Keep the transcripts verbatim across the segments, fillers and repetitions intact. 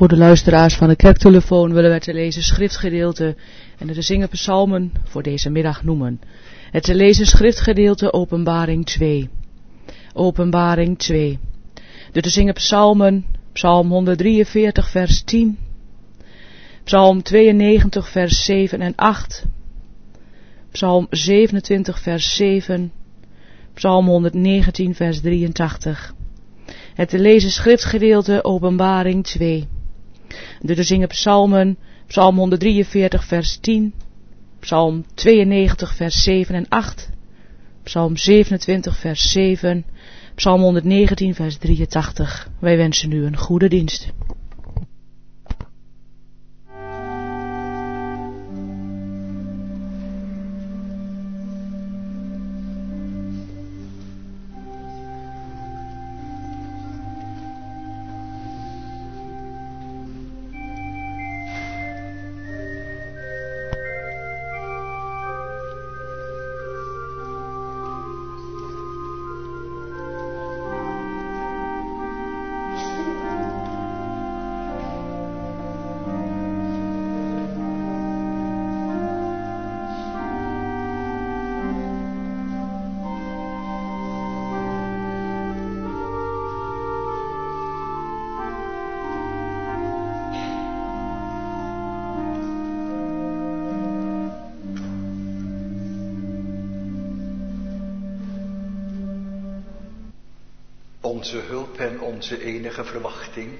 Voor de luisteraars van de kerktelefoon willen wij te lezen schriftgedeelte en de te zingen psalmen voor deze middag noemen. Het te lezen schriftgedeelte Openbaring twee. Openbaring twee. De te zingen psalmen, psalm honderddrieënveertig vers tien, psalm tweeënnegentig vers zeven en acht, psalm zevenentwintig vers zeven, psalm honderdnegentien vers drieëntachtig. Het te lezen schriftgedeelte Openbaring twee. De te zingen psalmen, psalm honderddrieënveertig vers tien, psalm tweeënnegentig vers zeven en acht, psalm zevenentwintig vers zeven, psalm honderdnegentien vers drieëntachtig. Wij wensen u een goede dienst. Onze hulp en onze enige verwachting,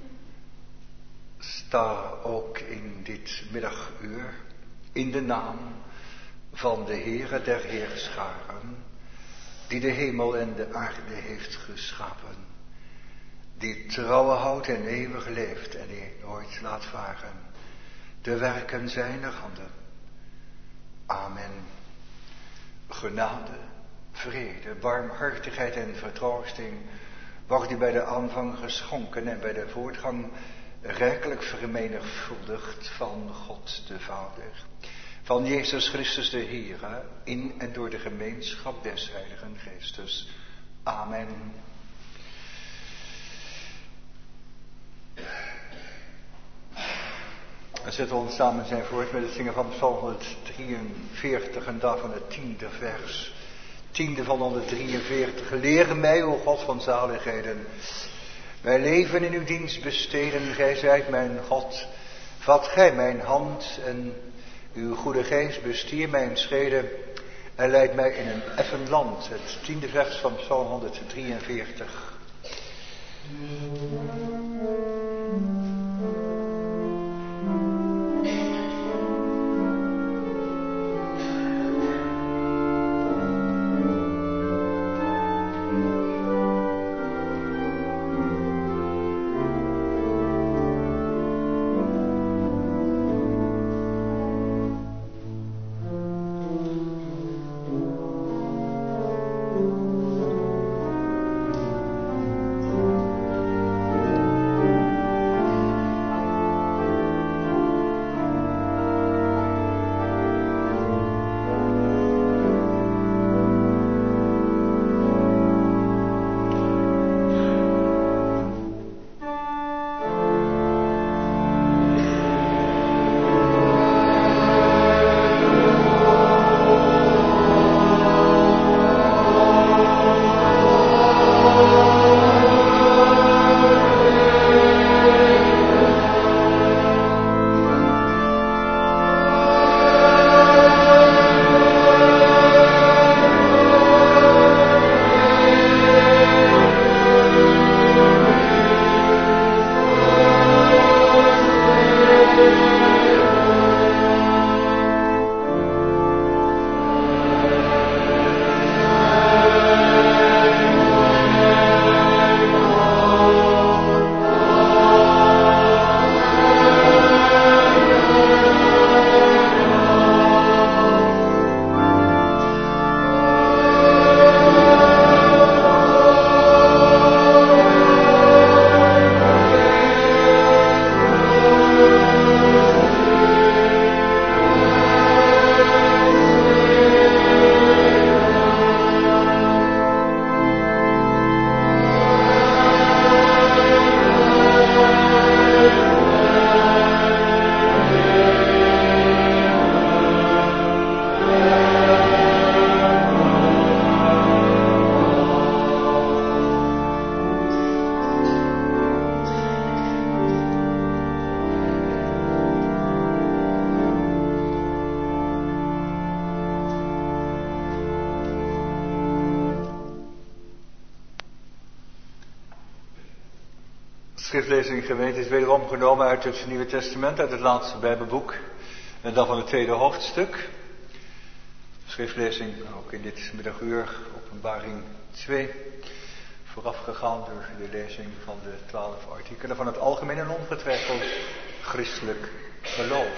sta ook in dit middaguur in de naam van de Heere der Heerscharen, die de hemel en de aarde heeft geschapen, die trouwe houdt en eeuwig leeft en die nooit laat varen de werken zijner handen. Amen. Genade, vrede, barmhartigheid en vertroosting wordt u bij de aanvang geschonken en bij de voortgang rijkelijk vermenigvuldigd van God de Vader, van Jezus Christus de Heere, in en door de gemeenschap des Heiligen Geestes. Amen. We zetten ons samen zijn voort met het zingen van Psalm honderddrieënveertig en daarvan het tiende vers. Tiende van honderddrieënveertig. Leer mij, o God van zaligheden, wij leven in uw dienst besteden. Gij zijt mijn God. Vat gij mijn hand en uw goede geest bestier mijn schreden en leid mij in een effen land. Het tiende vers van Psalm honderddrieënveertig. Thank you. Schriftlezing gemeente is wederom genomen uit het Nieuwe Testament, uit het laatste Bijbelboek. En dan van het tweede hoofdstuk. Schriftlezing ook in dit middaguur, Openbaring twee. Voorafgegaan door de lezing van de twaalf artikelen van het algemeen en ongetwijfeld christelijk geloof.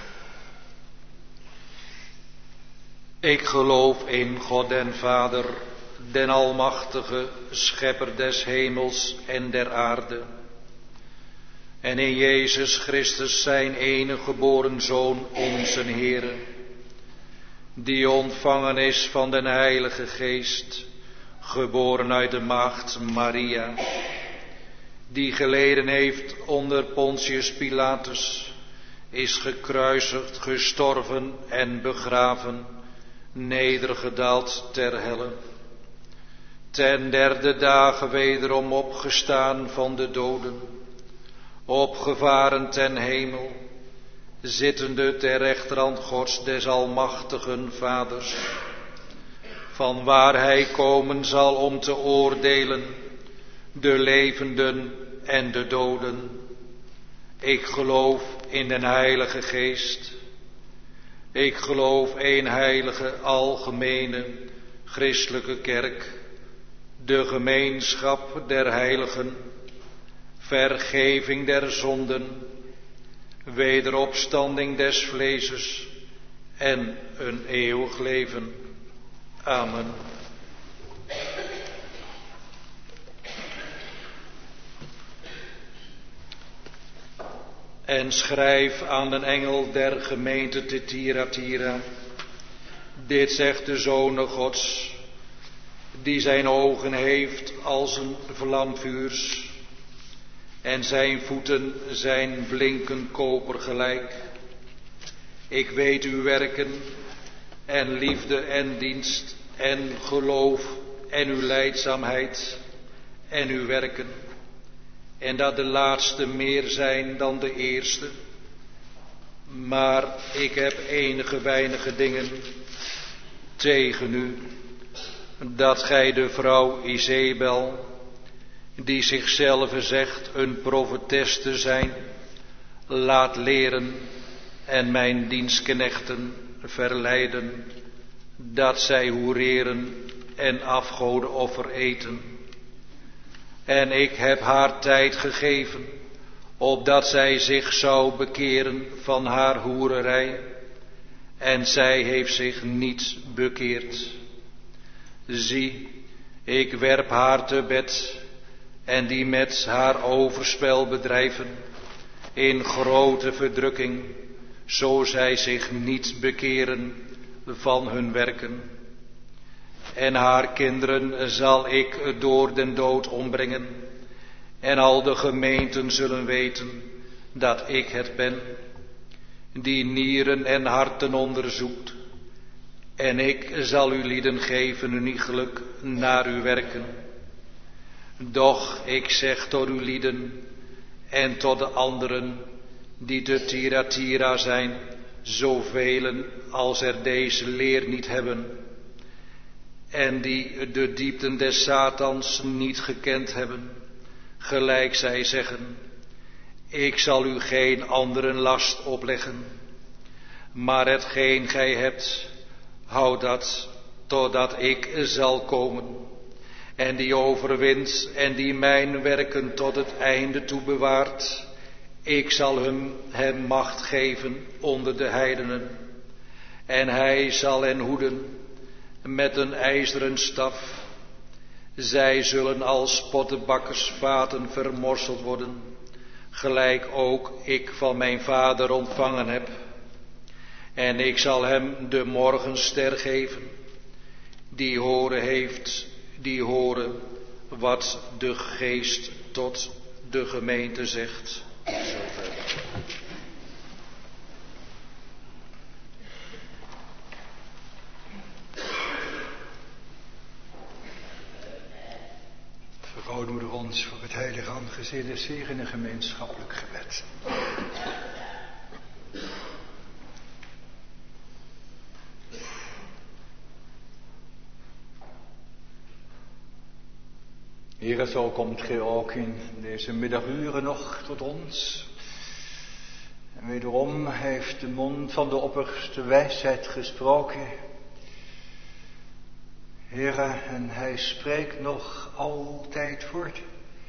Ik geloof in God den Vader, den Almachtige, Schepper des hemels en der aarde. En in Jezus Christus zijn enige geboren Zoon, onze Heere, die ontvangen is van den Heilige Geest, geboren uit de maagd Maria, die geleden heeft onder Pontius Pilatus, is gekruisigd, gestorven en begraven, nedergedaald ter helle. Ten derde dagen wederom opgestaan van de doden, opgevaren ten hemel, zittende ter rechterhand Gods des almachtigen Vaders, van waar hij komen zal om te oordelen de levenden en de doden. Ik geloof in den Heilige Geest. Ik geloof één heilige, algemene, christelijke kerk, de gemeenschap der heiligen, vergeving der zonden, wederopstanding des vleeses en een eeuwig leven. Amen. En schrijf aan de engel der gemeente te Thyatira: dit zegt de Zoon Gods, die zijn ogen heeft als een vlam vuurs, en zijn voeten zijn blinkend koper gelijk. Ik weet uw werken, en liefde en dienst, en geloof, en uw lijdzaamheid, en uw werken, en dat de laatste meer zijn dan de eerste. Maar ik heb enige weinige dingen tegen u, dat gij de vrouw Izebel, die zichzelf zegt een profetes te zijn, laat leren en mijn dienstknechten verleiden, dat zij hoereren en afgodenoffer eten. En ik heb haar tijd gegeven, opdat zij zich zou bekeren van haar hoererij, en zij heeft zich niet bekeerd. Zie, ik werp haar te bed, en die met haar overspel bedrijven, in grote verdrukking, zo zij zich niet bekeren van hun werken. En haar kinderen zal ik door den dood ombrengen, en al de gemeenten zullen weten dat ik het ben, die nieren en harten onderzoekt. En ik zal u lieden geven uniekelijk naar uw werken. Doch ik zeg tot uw lieden en tot de anderen die te Thyatira zijn, zoveel als er deze leer niet hebben, en die de diepten des Satans niet gekend hebben, gelijk zij zeggen: ik zal u geen anderen last opleggen, maar hetgeen gij hebt, houd dat totdat ik zal komen. En die overwint en die mijn werken tot het einde toe bewaart, ik zal hem, hem macht geven onder de heidenen. En hij zal hen hoeden met een ijzeren staf. Zij zullen als pottebakkersvaten vermorseld worden, gelijk ook ik van mijn Vader ontvangen heb. En ik zal hem de morgenster geven. Die horen heeft, die horen wat de Geest tot de gemeente zegt. Vergode ons voor het heilige aangezicht des Heeren in een gemeenschappelijk gebed. Heere, zo komt gij ook in deze middaguren nog tot ons. En wederom heeft de mond van de opperste wijsheid gesproken. Heere, en hij spreekt nog altijd voort.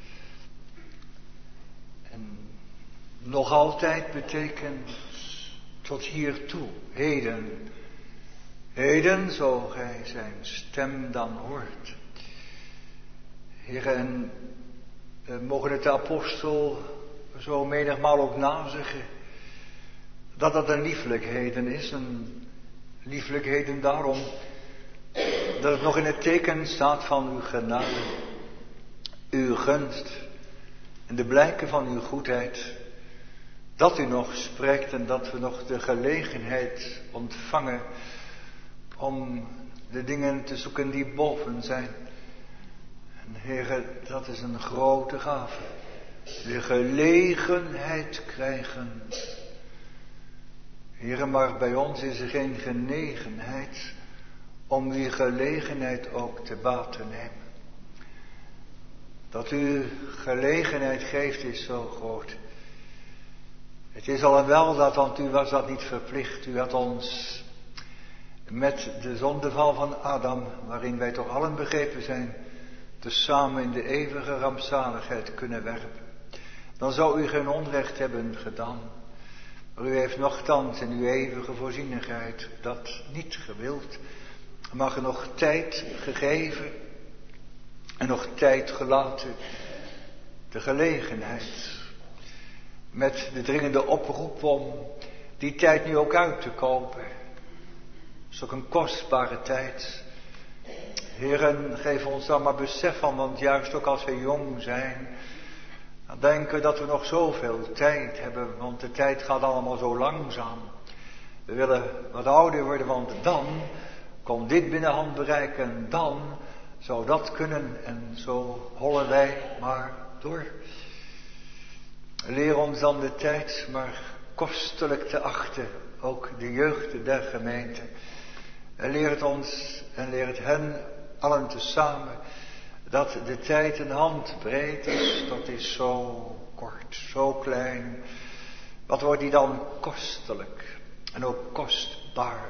En nog altijd betekent tot hiertoe, heden. Heden, zo gij zijn stem dan hoort. Heere, en we mogen het de apostel zo menigmaal ook nazeggen, dat dat een lieflijkheden is, een lieflijkheden daarom, dat het nog in het teken staat van uw genade, uw gunst en de blijken van uw goedheid, dat u nog spreekt en dat we nog de gelegenheid ontvangen om de dingen te zoeken die boven zijn. En Heere, dat is een grote gave. De gelegenheid krijgen. Heere, maar bij ons is er geen genegenheid om die gelegenheid ook te baat te nemen. Dat u gelegenheid geeft is zo groot. Het is al een weldaad, want u was dat niet verplicht. U had ons met de zondeval van Adam, waarin wij toch allen begrepen zijn, tezamen in de eeuwige rampzaligheid kunnen werpen. Dan zou u geen onrecht hebben gedaan. Maar u heeft nochtans in uw eeuwige voorzienigheid dat niet gewild. Maar nog tijd gegeven en nog tijd gelaten. De gelegenheid. Met de dringende oproep om die tijd nu ook uit te kopen. Dat is ook een kostbare tijd. Heren, geef ons dan maar besef van, want juist ook als we jong zijn, dan denken we dat we nog zoveel tijd hebben, want de tijd gaat allemaal zo langzaam. We willen wat ouder worden, want dan komt dit binnen handbereik en dan zou dat kunnen en zo hollen wij maar door. Leer ons dan de tijd maar kostelijk te achten, ook de jeugd der gemeente. En leer het ons en leer het hen allen tezamen, dat de tijd een handbreed is, dat is zo kort, zo klein. Wat wordt die dan kostelijk en ook kostbaar?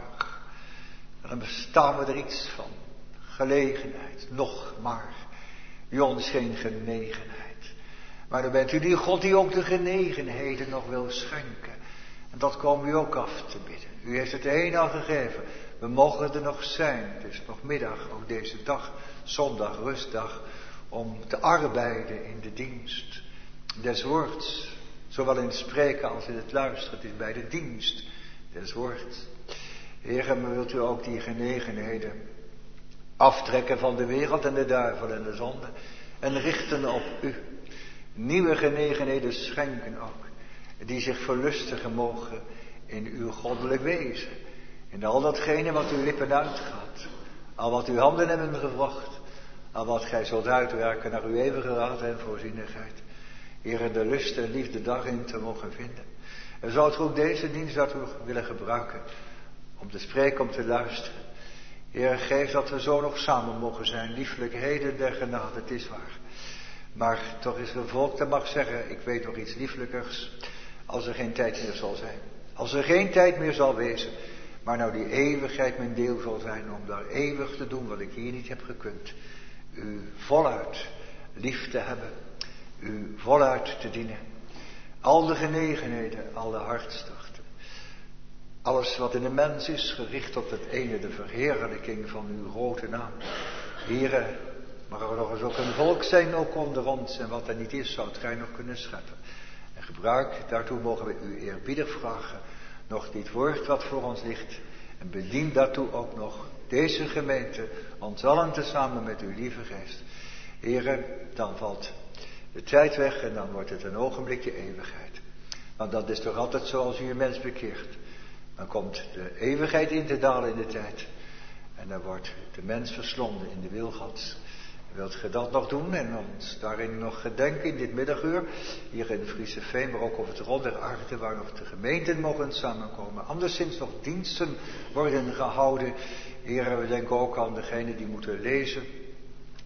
En dan bestaan we er iets van. Gelegenheid, nog maar. Bij ons geen genegenheid. Maar dan bent u die God die ook de genegenheden nog wil schenken. En dat komen u ook af te bidden. U heeft het een al gegeven. We mogen er nog zijn. Het is nog middag, ook deze dag, zondag, rustdag, om te arbeiden in de dienst des woords. Zowel in het spreken als in het luisteren. Het is bij de dienst des woords. Heer, maar wilt u ook die genegenheden aftrekken van de wereld en de duivel en de zonde en richten op u. Nieuwe genegenheden schenken ook, die zich verlustigen mogen in uw goddelijk wezen. In al datgene wat uw lippen uitgaat, al wat uw handen hebben gevraagd, al wat gij zult uitwerken naar uw eeuwige raad en voorzienigheid. Heer, de lust en liefde daarin te mogen vinden. En zou het ook deze dienst daartoe willen gebruiken, om te spreken, om te luisteren. Heer, geef dat we zo nog samen mogen zijn, lieflijkheden der genade, het is waar. Maar toch is er volk dat mag zeggen, ik weet nog iets lieflijkers, als er geen tijd meer zal zijn. Als er geen tijd meer zal wezen, maar nou die eeuwigheid mijn deel zal zijn om daar eeuwig te doen wat ik hier niet heb gekund. U voluit lief te hebben, u voluit te dienen. Al de genegenheden, al de hartstochten. Alles wat in de mens is gericht op het ene, de verheerlijking van uw grote naam. Here, mag er nog eens ook een volk zijn ook onder ons en wat er niet is zou het gij nog kunnen scheppen. En gebruik, daartoe mogen we u eerbiedig vragen, nog dit woord wat voor ons ligt. En bedien daartoe ook nog deze gemeente, ons allen tezamen met uw lieve geest. Here, dan valt de tijd weg en dan wordt het een ogenblikje eeuwigheid. Want dat is toch altijd zoals u een mens bekeert. Dan komt de eeuwigheid in te dalen in de tijd. En dan wordt de mens verslonden in de wil Gods. Wilt ge dat nog doen en ons daarin nog gedenken in dit middaguur, hier in Friese Veen, maar ook op het rond der aarde, waar nog de gemeenten mogen samenkomen. Anderszins nog diensten worden gehouden. Heren, we denken ook aan degenen die moeten lezen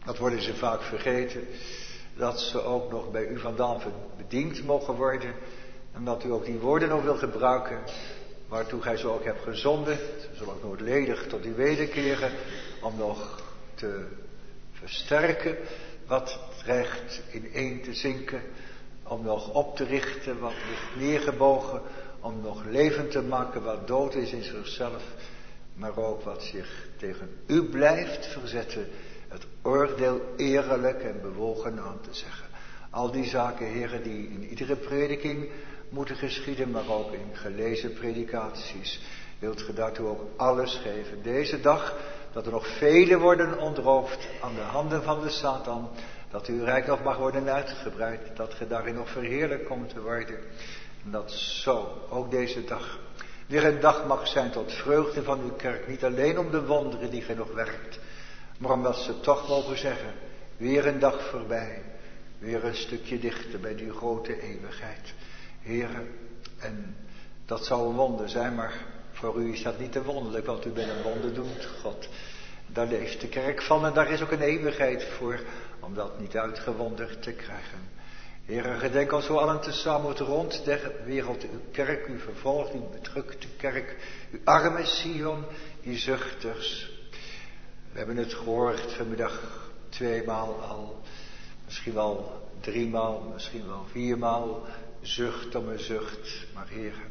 Dat worden ze vaak vergeten. Dat ze ook nog bij u vandaan bediend mogen worden. En dat u ook die woorden nog wil gebruiken. Waartoe gij ze ook hebt gezonden. Ze zullen ook nooit ledig tot u wederkeren. Om nog te versterken wat dreigt ineen te zinken. Om nog op te richten wat ligt neergebogen. Om nog levend te maken wat dood is in zichzelf. Maar ook wat zich tegen u blijft verzetten. Het oordeel eerlijk en bewogen aan te zeggen. Al die zaken, heren, die in iedere prediking moeten geschieden. Maar ook in gelezen predikaties. Wilt ge daartoe ook alles geven. Deze dag dat er nog velen worden ontroofd aan de handen van de Satan. Dat uw rijk nog mag worden uitgebreid. Dat ge daarin nog verheerlijk komt te worden. En dat zo, ook deze dag, weer een dag mag zijn tot vreugde van uw kerk. Niet alleen om de wonderen die gij nog werkt. Maar omdat ze toch mogen zeggen, weer een dag voorbij. Weer een stukje dichter bij die grote eeuwigheid. Heren, en dat zou een wonder zijn, maar voor u is dat niet te wonderlijk, want u bent een wonderdoend God. Daar leeft de kerk van en daar is ook een eeuwigheid voor, om dat niet uitgewonderd te krijgen. Heren, gedenk ons zo allen tezamen het rond der wereld, uw kerk, uw vervolgd, uw bedrukte kerk, uw arme Sion, die zuchters. We hebben het gehoord vanmiddag tweemaal al, misschien wel driemaal, misschien wel viermaal, zucht om een zucht. Maar heren,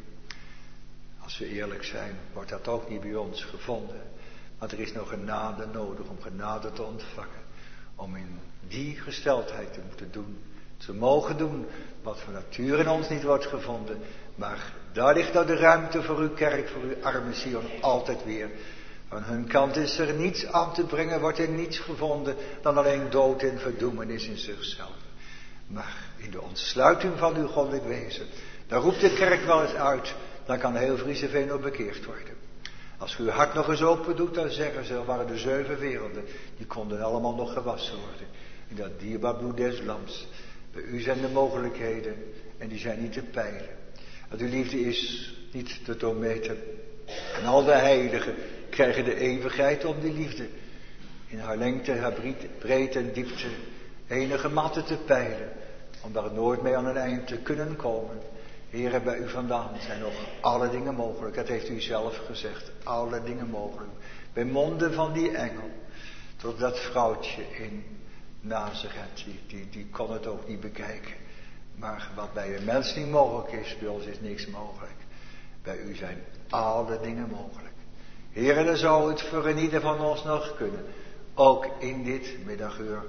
als we eerlijk zijn, wordt dat ook niet bij ons gevonden. Want er is nog genade nodig om genade te ontvangen. Om in die gesteldheid te moeten doen, te mogen doen, wat van nature in ons niet wordt gevonden. Maar daar ligt nou de ruimte voor uw kerk, voor uw arme Sion, altijd weer. Van hun kant is er niets aan te brengen, wordt er niets gevonden dan alleen dood en verdoemenis in zichzelf. Maar in de ontsluiting van uw goddelijk wezen, daar roept de kerk wel eens uit, dan kan heel Vrieseveen ook bekeerd worden. Als u uw hart nog eens open doet, dan zeggen ze, waren de zeven werelden, die konden allemaal nog gewassen worden. In dat dierbaar bloed des lams. Bij u zijn de mogelijkheden en die zijn niet te peilen. Want uw liefde is niet te doormeten. En al de heiligen krijgen de eeuwigheid om die liefde. In haar lengte, haar breedte en diepte enige mate te peilen. Om daar nooit mee aan een eind te kunnen komen. Heren, bij u vandaan zijn nog alle dingen mogelijk. Dat heeft u zelf gezegd. Alle dingen mogelijk. Bij monden van die engel. Tot dat vrouwtje in Nazareth. Die, die, die kon het ook niet bekijken. Maar wat bij een mens niet mogelijk is, bij ons is niks mogelijk. Bij u zijn alle dingen mogelijk. Heren, dan zou het voor een ieder van ons nog kunnen. Ook in dit middaguur.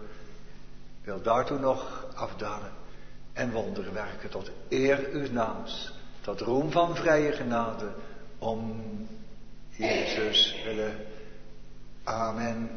Wil daartoe nog afdalen. En wonderen werken tot eer uw naams. Tot roem van vrije genade. Om Jezus willen. Amen.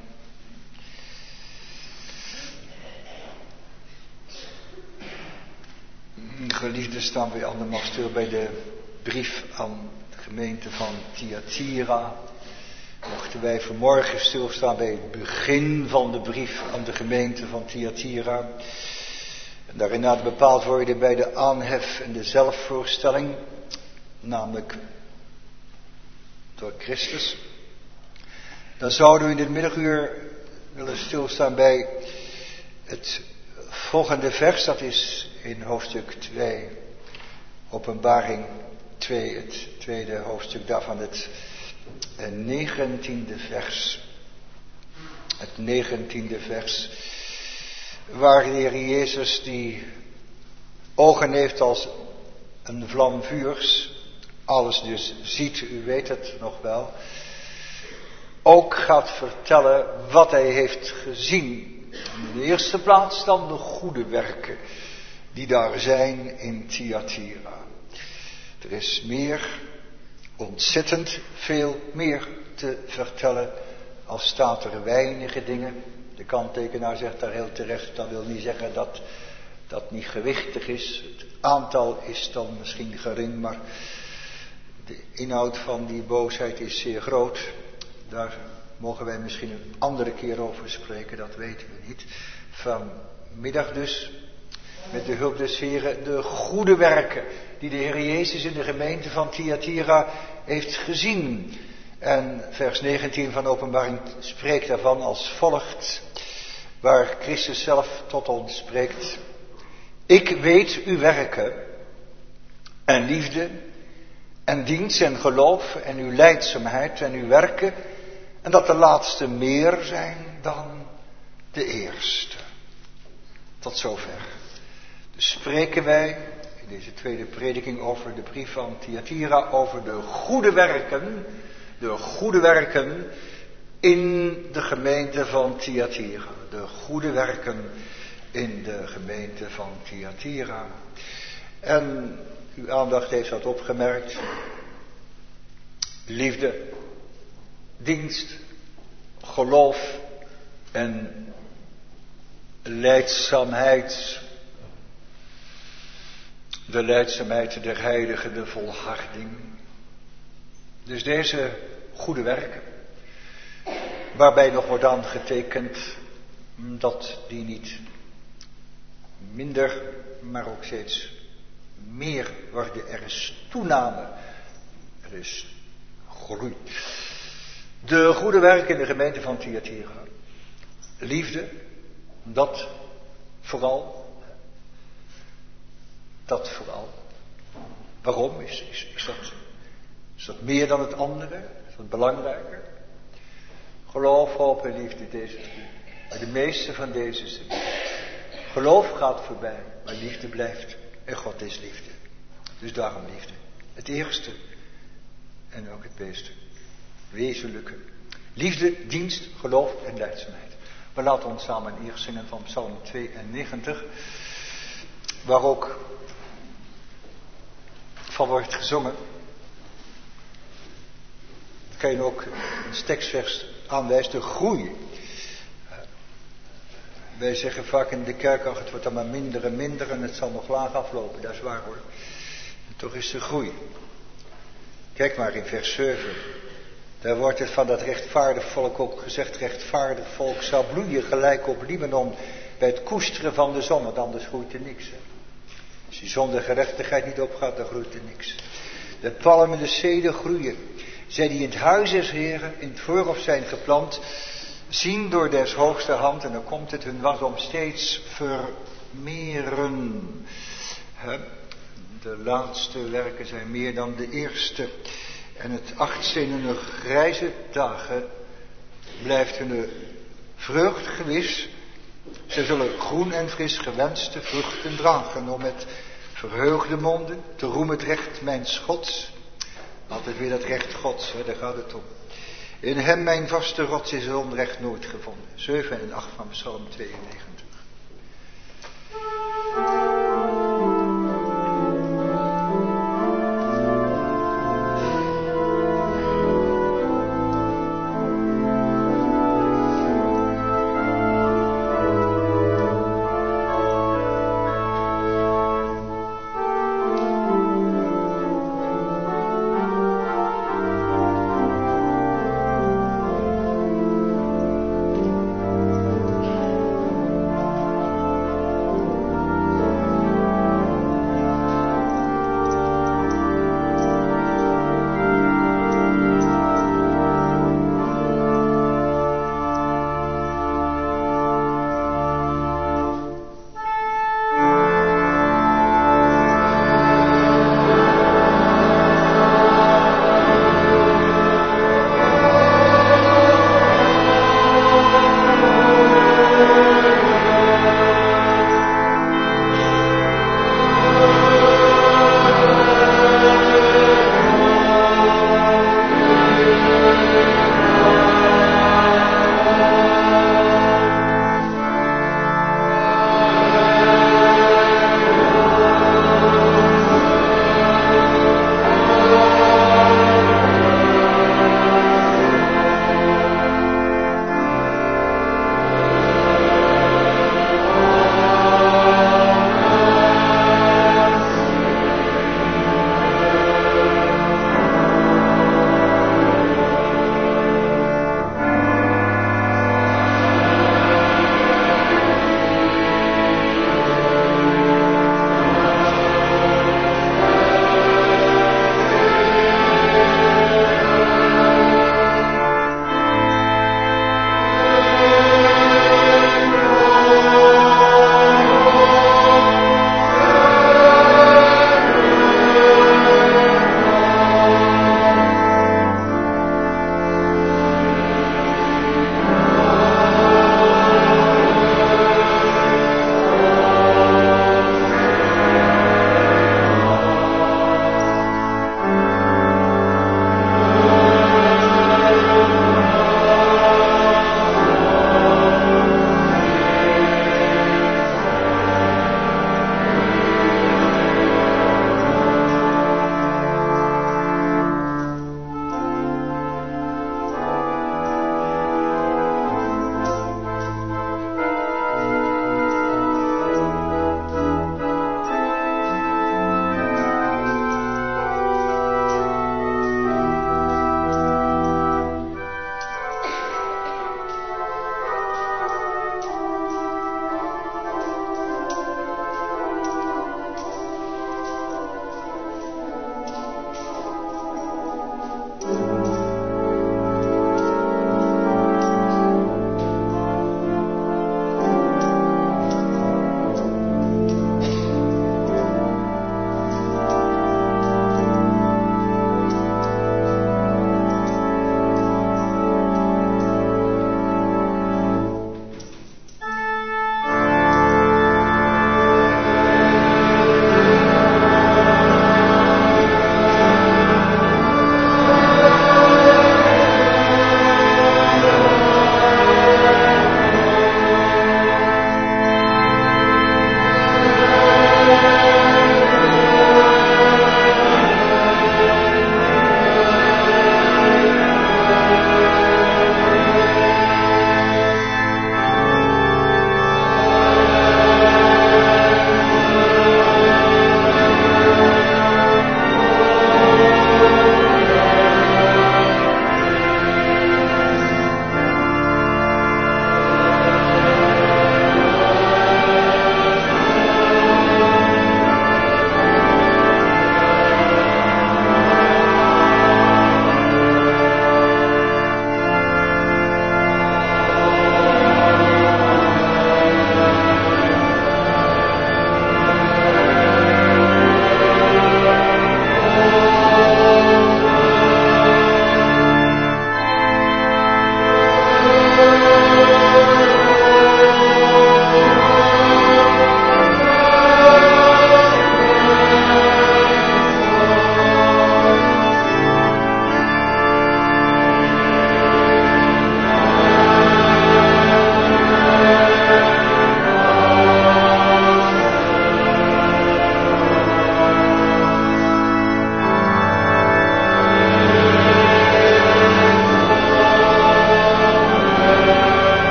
Geliefden, staan we allemaal stil bij de brief aan de gemeente van Thyatira. Mochten wij vanmorgen stilstaan bij het begin van de brief aan de gemeente van Thyatira. En daarin laten bepaald worden bij de aanhef en de zelfvoorstelling. Namelijk door Christus. Dan zouden we in dit middaguur willen stilstaan bij het volgende vers. Dat is in hoofdstuk twee. Openbaring twee. Het tweede hoofdstuk daarvan. Het negentiende vers. Het negentiende vers. Waar de Heer Jezus die ogen heeft als een vlam vuurs. Alles dus ziet, u weet het nog wel. Ook gaat vertellen wat hij heeft gezien. In de eerste plaats dan de goede werken die daar zijn in Thyatira. Er is meer, ontzettend veel meer te vertellen. Al staat er weinige dingen. De kanttekenaar zegt daar heel terecht, dat wil niet zeggen dat dat niet gewichtig is. Het aantal is dan misschien gering, maar de inhoud van die boosheid is zeer groot. Daar mogen wij misschien een andere keer over spreken, dat weten we niet. Vanmiddag dus, met de hulp des Heren, de goede werken die de Heer Jezus in de gemeente van Thyatira heeft gezien. En vers negentien van Openbaring spreekt daarvan als volgt. waar Christus zelf tot ons spreekt. Ik weet uw werken en liefde en dienst en geloof en uw lijdzaamheid en uw werken en dat de laatste meer zijn dan de eerste. Tot zover. Dus spreken wij in deze tweede prediking over de brief van Thyatira, over de goede werken, de goede werken in de gemeente van Thyatira. De goede werken in de gemeente van Thyatira. En uw aandacht heeft dat opgemerkt. Liefde, dienst, geloof en lijdzaamheid. De lijdzaamheid der heiligen, de volharding. Dus deze goede werken, waarbij nog wordt aangetekend dat die niet minder, maar ook steeds meer worden. Er is toename, er is groei. De goede werken in de gemeente van Thyatira. Liefde, dat vooral. Dat vooral. Waarom? Is, is, is, dat, is dat meer dan het andere? Is dat belangrijker? Geloof, hoop en liefde, deze drie. Maar de meeste van deze drie. Geloof gaat voorbij, maar liefde blijft. En God is liefde. Dus daarom liefde. Het eerste en ook het beste. Wezenlijke. Liefde, dienst, geloof en lijdzaamheid. We laten ons samen eerst zingen van Psalm tweeënnegentig. Waar ook van wordt gezongen. Dan kan je ook een tekstvers aanwijzen, de groei. Wij zeggen vaak in de kerk, ach, het wordt dan maar minder en minder en het zal nog laag aflopen. Dat is waar hoor. En toch is er groei. Kijk maar in vers zeven. Daar wordt het van dat rechtvaardig volk ook gezegd, rechtvaardig volk zal bloeien gelijk op Libanon bij het koesteren van de zon, want anders groeit er niks. Hè. Als die zon de gerechtigheid niet opgaat, dan groeit er niks. De palmen en de ceder groeien. Zij die in het huis des Heren, in het voorhof zijn geplant, zien door des hoogste hand, en dan komt het hun wasdom steeds vermeren. He, de laatste werken zijn meer dan de eerste. En het achtste in hun grijze dagen blijft hun vreugd gewis. Ze zullen groen en fris gewenste vruchten dragen, om met verheugde monden te roemen het recht mijns Gods. Altijd weer dat recht Gods, hè, daar gaat het om. In hem mijn vaste rots is het onrecht nooit gevonden. zeven en acht van Psalm tweeënnegentig.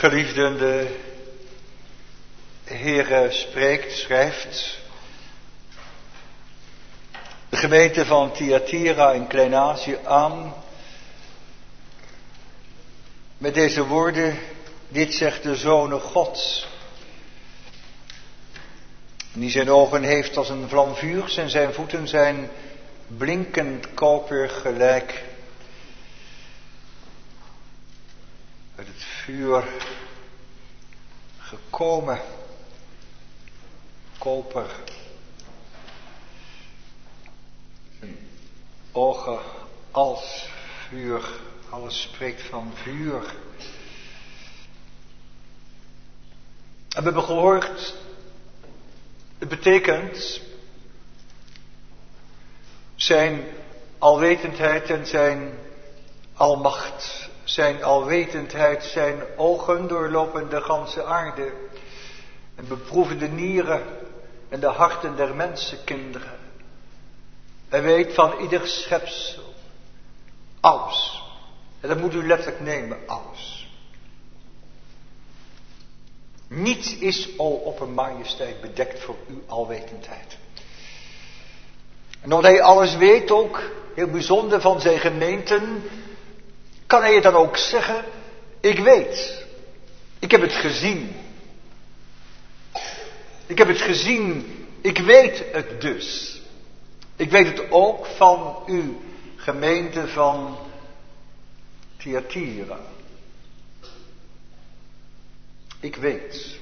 Geliefden, de Heere spreekt, schrijft de gemeente van Thyatira in Klein-Azië aan met deze woorden: dit zegt de Zoon Gods, die zijn ogen heeft als een vlam vuurs en zijn voeten zijn blinkend koper gelijk uit het vuur gekomen. Koper. Zijn ogen als vuur. Alles spreekt van vuur. En we hebben gehoord, het betekent zijn alwetendheid en zijn almacht. Zijn alwetendheid, zijn ogen doorlopen de ganse aarde en beproeven de nieren en de harten der mensenkinderen. Hij weet van ieder schepsel alles. En dat moet u letterlijk nemen, alles. Niets is al op een majesteit bedekt voor uw alwetendheid. En omdat hij alles weet ook, heel bijzonder van zijn gemeenten, kan hij het dan ook zeggen: ik weet. Ik heb het gezien. Ik heb het gezien. Ik weet het dus. Ik weet het ook van uw gemeente van Thyatira. Ik weet.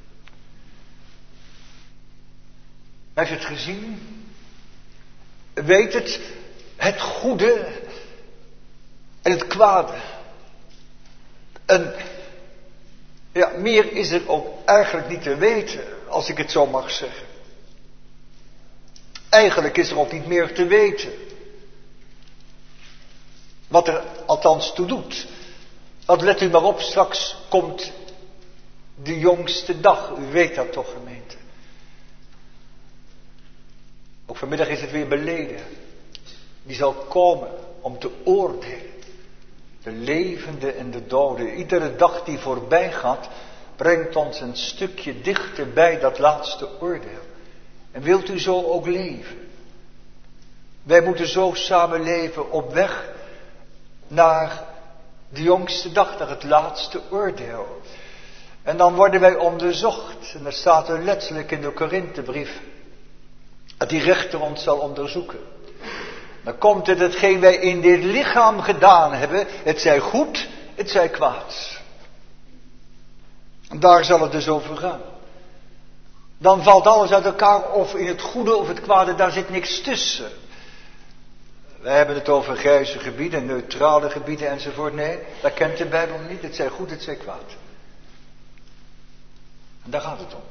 Hij heeft het gezien. Weet het. Het goede en het kwade. En ja, meer is er ook eigenlijk niet te weten, als ik het zo mag zeggen. Eigenlijk is er ook niet meer te weten. Wat er althans toe doet. Want let u maar op, straks komt de jongste dag. U weet dat toch, gemeente. Ook vanmiddag is het weer beleden. Die zal komen om te oordelen. De levende en de doden. Iedere dag die voorbij gaat, brengt ons een stukje dichter bij dat laatste oordeel. En wilt u zo ook leven? Wij moeten zo samen leven op weg naar de jongste dag, naar het laatste oordeel. En dan worden wij onderzocht. En er staat er letterlijk in de Korinthebrief dat die rechter ons zal onderzoeken. Dan komt het hetgeen wij in dit lichaam gedaan hebben, het zij goed, het zij kwaad. En daar zal het dus over gaan. Dan valt alles uit elkaar, of in het goede of het kwade, daar zit niks tussen. Wij hebben het over grijze gebieden, neutrale gebieden enzovoort. Nee, dat kent de Bijbel niet. Het zij goed, het zij kwaad. En daar gaat het om.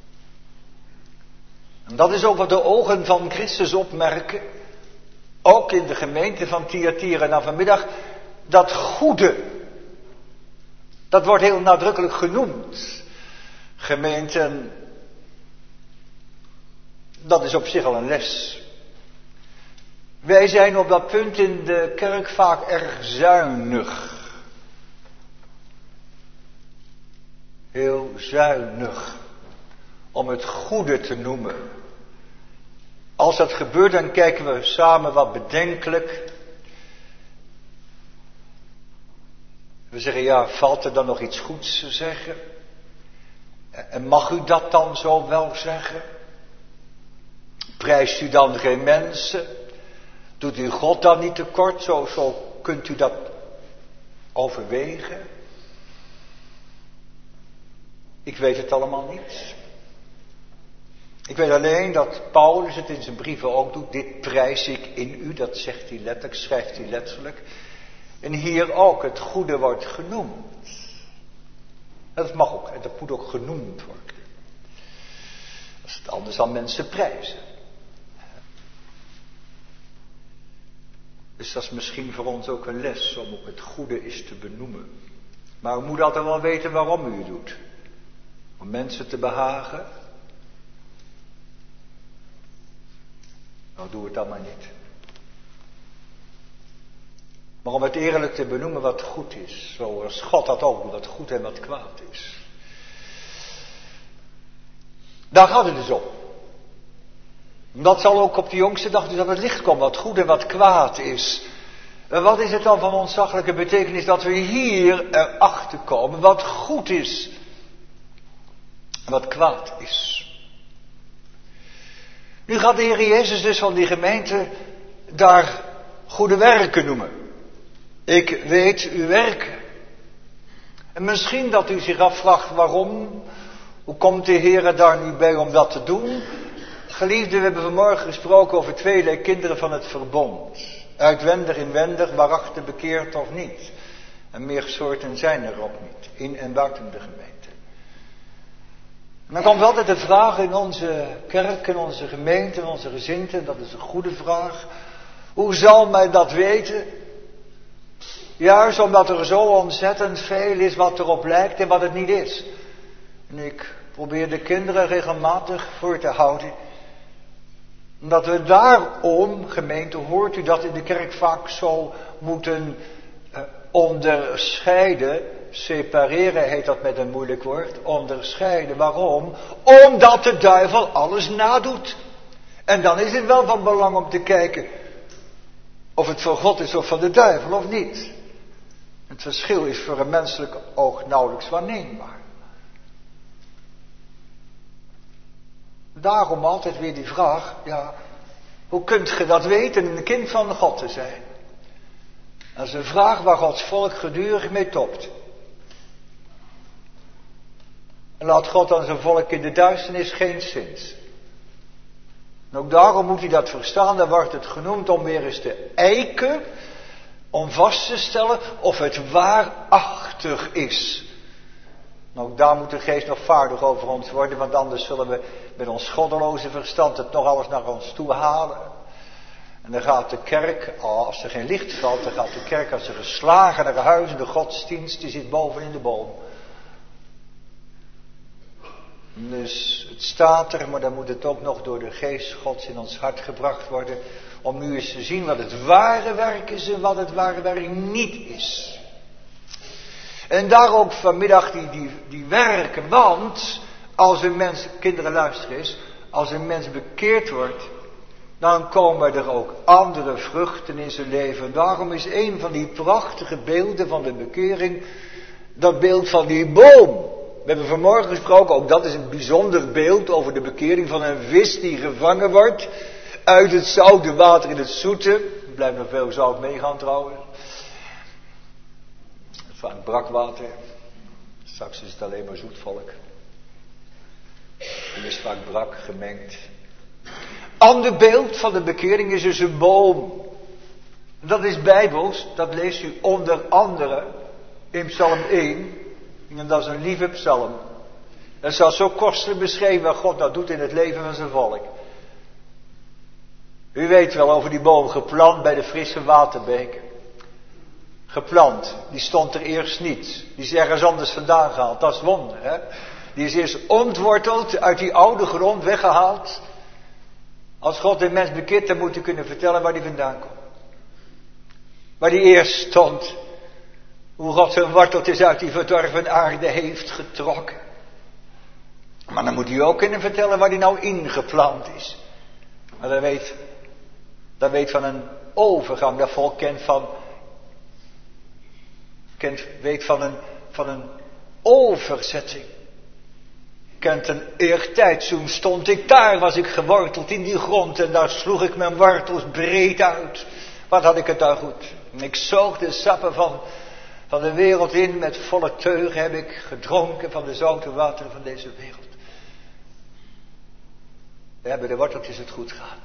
En dat is ook wat de ogen van Christus opmerken. Ook in de gemeente van Thyatira. Nou, vanmiddag, dat goede, dat wordt heel nadrukkelijk genoemd. Gemeenten, dat is op zich al een les. Wij zijn op dat punt in de kerk vaak erg zuinig. Heel zuinig. Om het goede te noemen. Als dat gebeurt, dan kijken we samen wat bedenkelijk. We zeggen, ja, valt er dan nog iets goeds te zeggen? En mag u dat dan zo wel zeggen? Prijst u dan geen mensen? Doet u God dan niet tekort? Zo, zo kunt u dat overwegen. Ik weet het allemaal niet. Ik weet alleen dat Paulus het in zijn brieven ook doet. Dit prijs ik in u, dat zegt hij letterlijk, schrijft hij letterlijk. En hier ook, het goede wordt genoemd. Dat mag ook, en dat moet ook genoemd worden. Als het anders dan mensen prijzen. Dus dat is misschien voor ons ook een les om ook het goede eens te benoemen. Maar we moeten altijd wel weten waarom u het doet. Om mensen te behagen. Nou, doe het dan maar niet. Maar om het eerlijk te benoemen wat goed is. Zoals God dat ook doet, wat goed en wat kwaad is. Daar gaat het dus om. Dat zal ook op de jongste dag dus aan het licht komen, wat goed en wat kwaad is. En wat is het dan van ontzaglijke betekenis dat we hier erachter komen wat goed is en wat kwaad is. Nu gaat de Heer Jezus dus van die gemeente daar goede werken noemen. Ik weet uw werken. En misschien dat u zich afvraagt waarom. Hoe komt de Heer daar nu bij om dat te doen? Geliefden, we hebben vanmorgen gesproken over tweeërlei kinderen van het verbond. Uitwendig, inwendig, waarachtig bekeerd of niet. En meer soorten zijn er ook niet. In en buiten de gemeente. En dan komt altijd de vraag in onze kerk, in onze gemeente, in onze gezinten. En dat is een goede vraag. Hoe zal men dat weten? Juist omdat er zo ontzettend veel is wat erop lijkt en wat het niet is. En ik probeer de kinderen regelmatig voor te houden. Dat we daarom, gemeente, hoort u dat in de kerk vaak zo moeten uh, onderscheiden. Separeren heet dat met een moeilijk woord. Onderscheiden. Waarom? Omdat de duivel alles nadoet. En dan is het wel van belang om te kijken of het van God is of van de duivel of niet. Het verschil is voor een menselijk oog nauwelijks waarneembaar. Daarom altijd weer die vraag, ja, hoe kunt ge dat weten een kind van God te zijn? Dat is een vraag waar Gods volk gedurig mee topt. En laat God aan zijn volk in de duisternis geen zins. En ook daarom moet hij dat verstaan, dan wordt het genoemd om weer eens te eiken, om vast te stellen of het waarachtig is. En ook daar moet de geest nog vaardig over ons worden, want anders zullen we met ons goddeloze verstand het nog alles naar ons toe halen. En dan gaat de kerk, als er geen licht valt, dan gaat de kerk als een geslagen naar huis, de godsdienst, die zit boven in de boom. Dus het staat er, maar dan moet het ook nog door de geest Gods in ons hart gebracht worden, om nu eens te zien wat het ware werk is en wat het ware werk niet is. En daar ook vanmiddag die, die, die werken, want als een mens, kinderen luisteren eens, als een mens bekeerd wordt, dan komen er ook andere vruchten in zijn leven. Daarom is een van die prachtige beelden van de bekering, dat beeld van die boom. We hebben vanmorgen gesproken, ook dat is een bijzonder beeld over de bekering van een vis die gevangen wordt uit het zoute water in het zoete. Er blijft nog veel zout meegaan trouwens. Vaak brakwater. Straks is het alleen maar zoetvolk. Die is vaak brak gemengd. Ander beeld van de bekering is dus een boom. Dat is bijbels, dat leest u onder andere in Psalm één. En dat is een lieve psalm. Dat staat zo kostelijk beschreven wat God dat doet in het leven van zijn volk. U weet wel over die boom, geplant bij de frisse waterbeek. Geplant, die stond er eerst niet. Die is ergens anders vandaan gehaald, dat is wonder, hè. Die is eerst ontworteld, uit die oude grond weggehaald. Als God een mens bekeert, dan moet hij kunnen vertellen waar die vandaan komt. Waar die eerst stond. Hoe God zijn worteltjes uit die verdorven aarde heeft getrokken. Maar dan moet hij ook kunnen vertellen waar die nou ingeplant is. Maar dat weet, dat weet van een overgang. Dat volk kent van, kent, weet van een, van een overzetting. Kent een eertijd. Toen stond ik daar, was ik geworteld in die grond. En daar sloeg ik mijn wortels breed uit. Wat had ik het daar goed. Ik zoog de sappen van... Van de wereld in, met volle teugen heb ik gedronken van de zoute wateren van deze wereld. We hebben de worteltjes het goed gehad.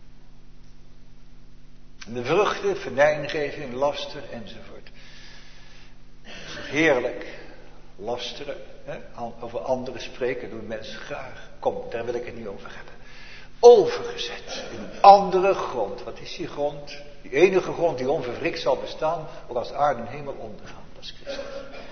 En de vruchten, venijngeving, laster enzovoort. Het is heerlijk. Lasteren, hè? Over anderen spreken doen mensen graag. Kom, daar wil ik het niet over hebben. Overgezet in een andere grond. Wat is die grond? Die enige grond die onverwrikt zal bestaan, ook als aarde en hemel ondergaan. Dat is Christus.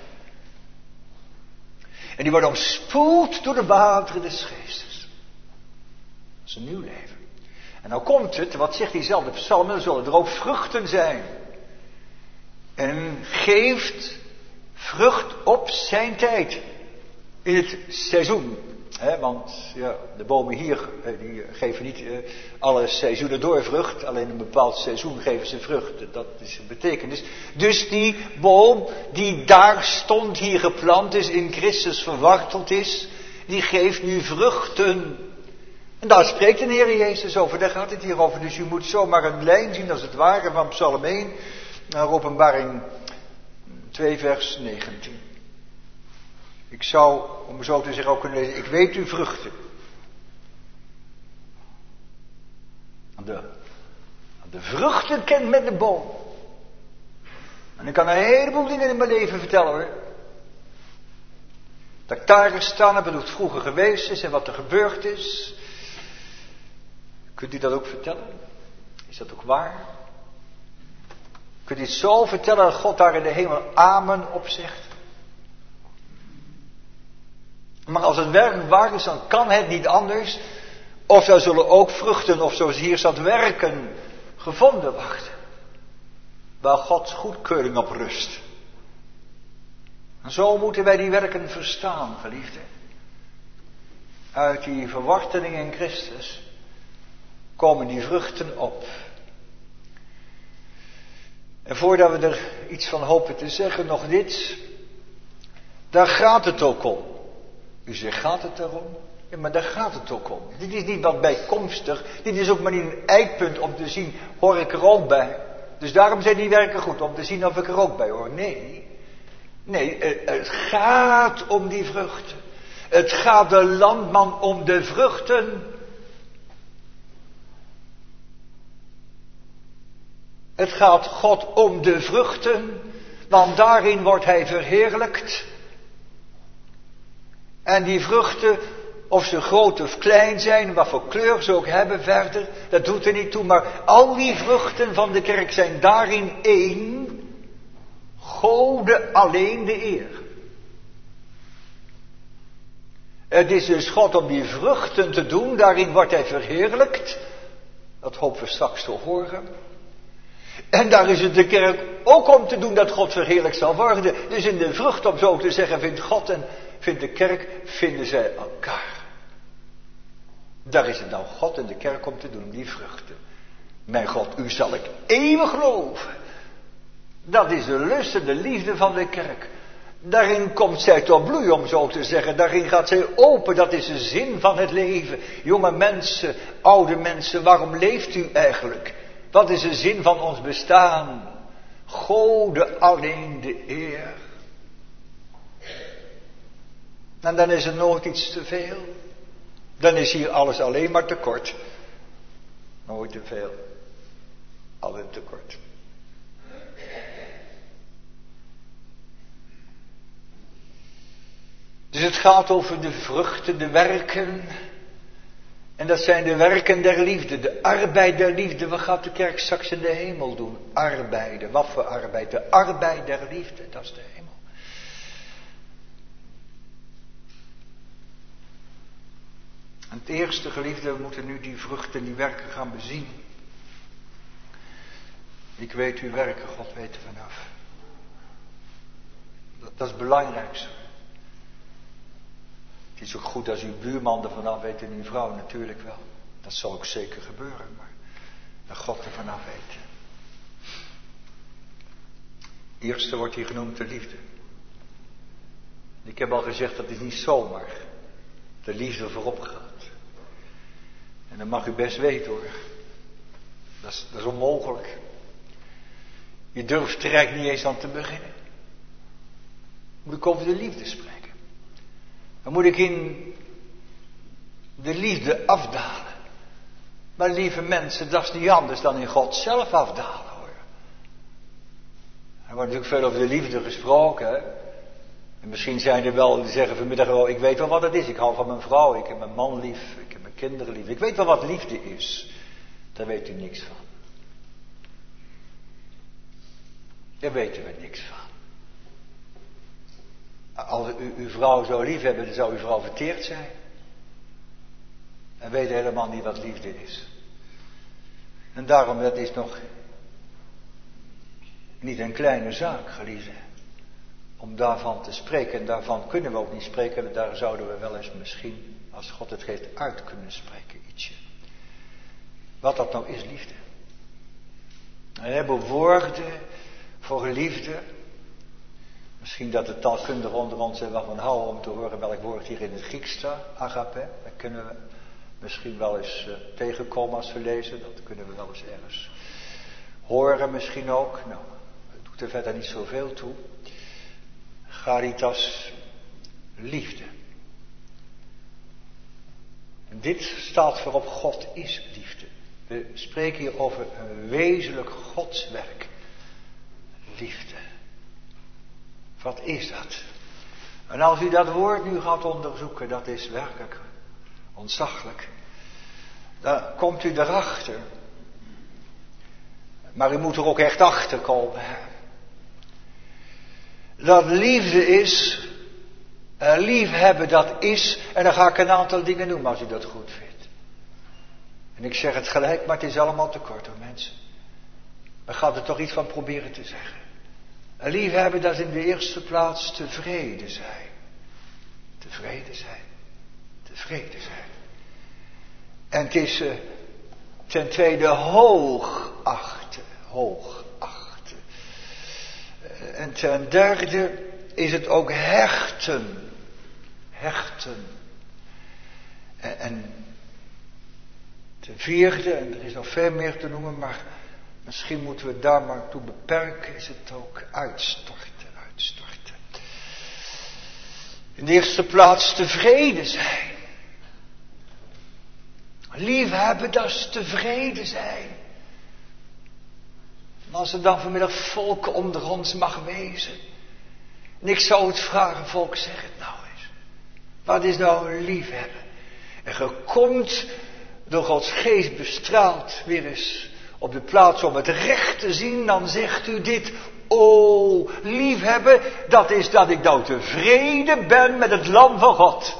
En die wordt omspoeld door de wateren des geestes. Dat is een nieuw leven. En nou komt het, wat zegt diezelfde psalm, er zullen er ook vruchten zijn. En geeft vrucht op zijn tijd. In het seizoen. He, want ja, de bomen hier die geven niet uh, alle seizoenen door vrucht. Alleen een bepaald seizoen geven ze vrucht. Dat is de betekenis. Dus die boom die daar stond, hier geplant is, in Christus verworteld is. Die geeft nu vruchten. En daar spreekt de Heer Jezus over. Daar gaat het hier over. Dus u moet zomaar een lijn zien als het ware van Psalm één naar Openbaring twee vers negentien. Ik zou, om zo te zeggen, ook kunnen lezen, ik weet uw vruchten. De, de vruchten kent met de boom. En ik kan een heleboel dingen in mijn leven vertellen hoor. Dat ik daar gestaan heb en hoe het vroeger geweest is en wat er gebeurd is. Kunt u dat ook vertellen? Is dat ook waar? Kunt u het zo vertellen dat God daar in de hemel amen op zegt? Maar als het werk waar is, dan kan het niet anders. Of er zullen ook vruchten, of zoals hier staat, werken gevonden worden. Waar Gods goedkeuring op rust. En zo moeten wij die werken verstaan, geliefden. Uit die verworteling in Christus komen die vruchten op. En voordat we er iets van hopen te zeggen, nog dit. Daar gaat het ook om. U zegt, gaat het erom? Ja, maar daar gaat het ook om. Dit is niet wat bijkomstig. Dit is ook maar niet een eikpunt om te zien, hoor ik er ook bij. Dus daarom zijn die werken goed, om te zien of ik er ook bij hoor. Nee. Nee, het gaat om die vruchten. Het gaat de landman om de vruchten. Het gaat God om de vruchten. Want daarin wordt hij verheerlijkt. En die vruchten, of ze groot of klein zijn, wat voor kleur ze ook hebben verder, dat doet er niet toe. Maar al die vruchten van de kerk zijn daarin één. Gode alleen de eer. Het is dus God om die vruchten te doen, daarin wordt hij verheerlijkt. Dat hopen we straks te horen. En daar is het de kerk ook om te doen dat God verheerlijkt zal worden. Dus in de vrucht, om zo te zeggen, vindt God en vindt de kerk, vinden zij elkaar. Daar is het nou God en de kerk om te doen, die vruchten. Mijn God, u zal ik eeuwig loven. Dat is de lust en de liefde van de kerk. Daarin komt zij tot bloei, om zo te zeggen. Daarin gaat zij open, dat is de zin van het leven. Jonge mensen, oude mensen, waarom leeft u eigenlijk? Wat is de zin van ons bestaan? Gode alleen de eer. En dan is er nooit iets te veel. Dan is hier alles alleen maar tekort. Nooit te veel. Altijd tekort. Dus het gaat over de vruchten, de werken. En dat zijn de werken der liefde, de arbeid der liefde. Wat gaat de kerk straks in de hemel doen? Arbeiden. Wat voor arbeid? De arbeid der liefde, dat is de hemel. En het eerste, geliefde, we moeten nu die vruchten, die werken gaan bezien. Ik weet uw werken, God weet er vanaf. Dat, dat is het belangrijkste. Het is ook goed als uw buurman er vanaf weet en uw vrouw natuurlijk wel. Dat zal ook zeker gebeuren, maar dat God er vanaf weet. Eerste wordt hier genoemd de liefde. Ik heb al gezegd dat is niet zomaar de liefde voorop gaat. En dat mag u best weten hoor. Dat is, dat is onmogelijk. Je durft er eigenlijk niet eens aan te beginnen. Moet ik over de liefde spreken? Dan moet ik in de liefde afdalen. Maar lieve mensen, dat is niet anders dan in God zelf afdalen hoor. Er wordt natuurlijk veel over de liefde gesproken. Hè? En misschien zijn er wel die zeggen vanmiddag, oh, ik weet wel wat het is. Ik hou van mijn vrouw, ik heb mijn man lief, ik heb mijn kinderen lief. Ik weet wel wat liefde is. Daar weet u niks van. Daar weten we niks van. Als u uw vrouw zou lief hebben, dan zou uw vrouw verteerd zijn. En weet helemaal niet wat liefde is. En daarom, dat is nog niet een kleine zaak, geliefden. Om daarvan te spreken. En daarvan kunnen we ook niet spreken. En daar zouden we wel eens misschien, als God het geeft, uit kunnen spreken. Ietsje. Wat dat nou is, liefde. We hebben woorden voor liefde. Misschien dat de taalkundigen onder ons er wel van houden om te horen welk woord hier in het Grieks staat. Agape. Dat kunnen we misschien wel eens uh, tegenkomen als we lezen. Dat kunnen we wel eens ergens horen misschien ook. Nou, dat doet er verder niet zoveel toe. Charitas, liefde. En dit staat voorop, God is liefde. We spreken hier over een wezenlijk godswerk. Liefde. Wat is dat? En als u dat woord nu gaat onderzoeken, dat is werkelijk ontzaglijk. Dan komt u erachter. Maar u moet er ook echt achter komen. Dat liefde is, uh, liefhebben dat is, en dan ga ik een aantal dingen noemen als u dat goed vindt. En ik zeg het gelijk, maar het is allemaal te kort hoor mensen. We gaan er toch iets van proberen te zeggen. Een liefhebben dat is in de eerste plaats tevreden zijn. Tevreden zijn. Tevreden zijn. En het is uh, ten tweede hoogachten. Hoogachten. Uh, en ten derde is het ook hechten. Hechten. En, en ten vierde, en er is nog veel meer te noemen, maar misschien moeten we daar maar toe beperken, is het ook uitstorten, uitstorten. In de eerste plaats tevreden zijn. Liefhebben, dat is tevreden zijn. En als er dan vanmiddag volk onder ons mag wezen. En ik zou het vragen, volk, zeg het nou eens. Wat is nou liefhebben? En je komt door Gods geest bestraald weer eens op de plaats om het recht te zien, dan zegt u dit. O, liefhebben, dat is dat ik nou tevreden ben met het lam van God.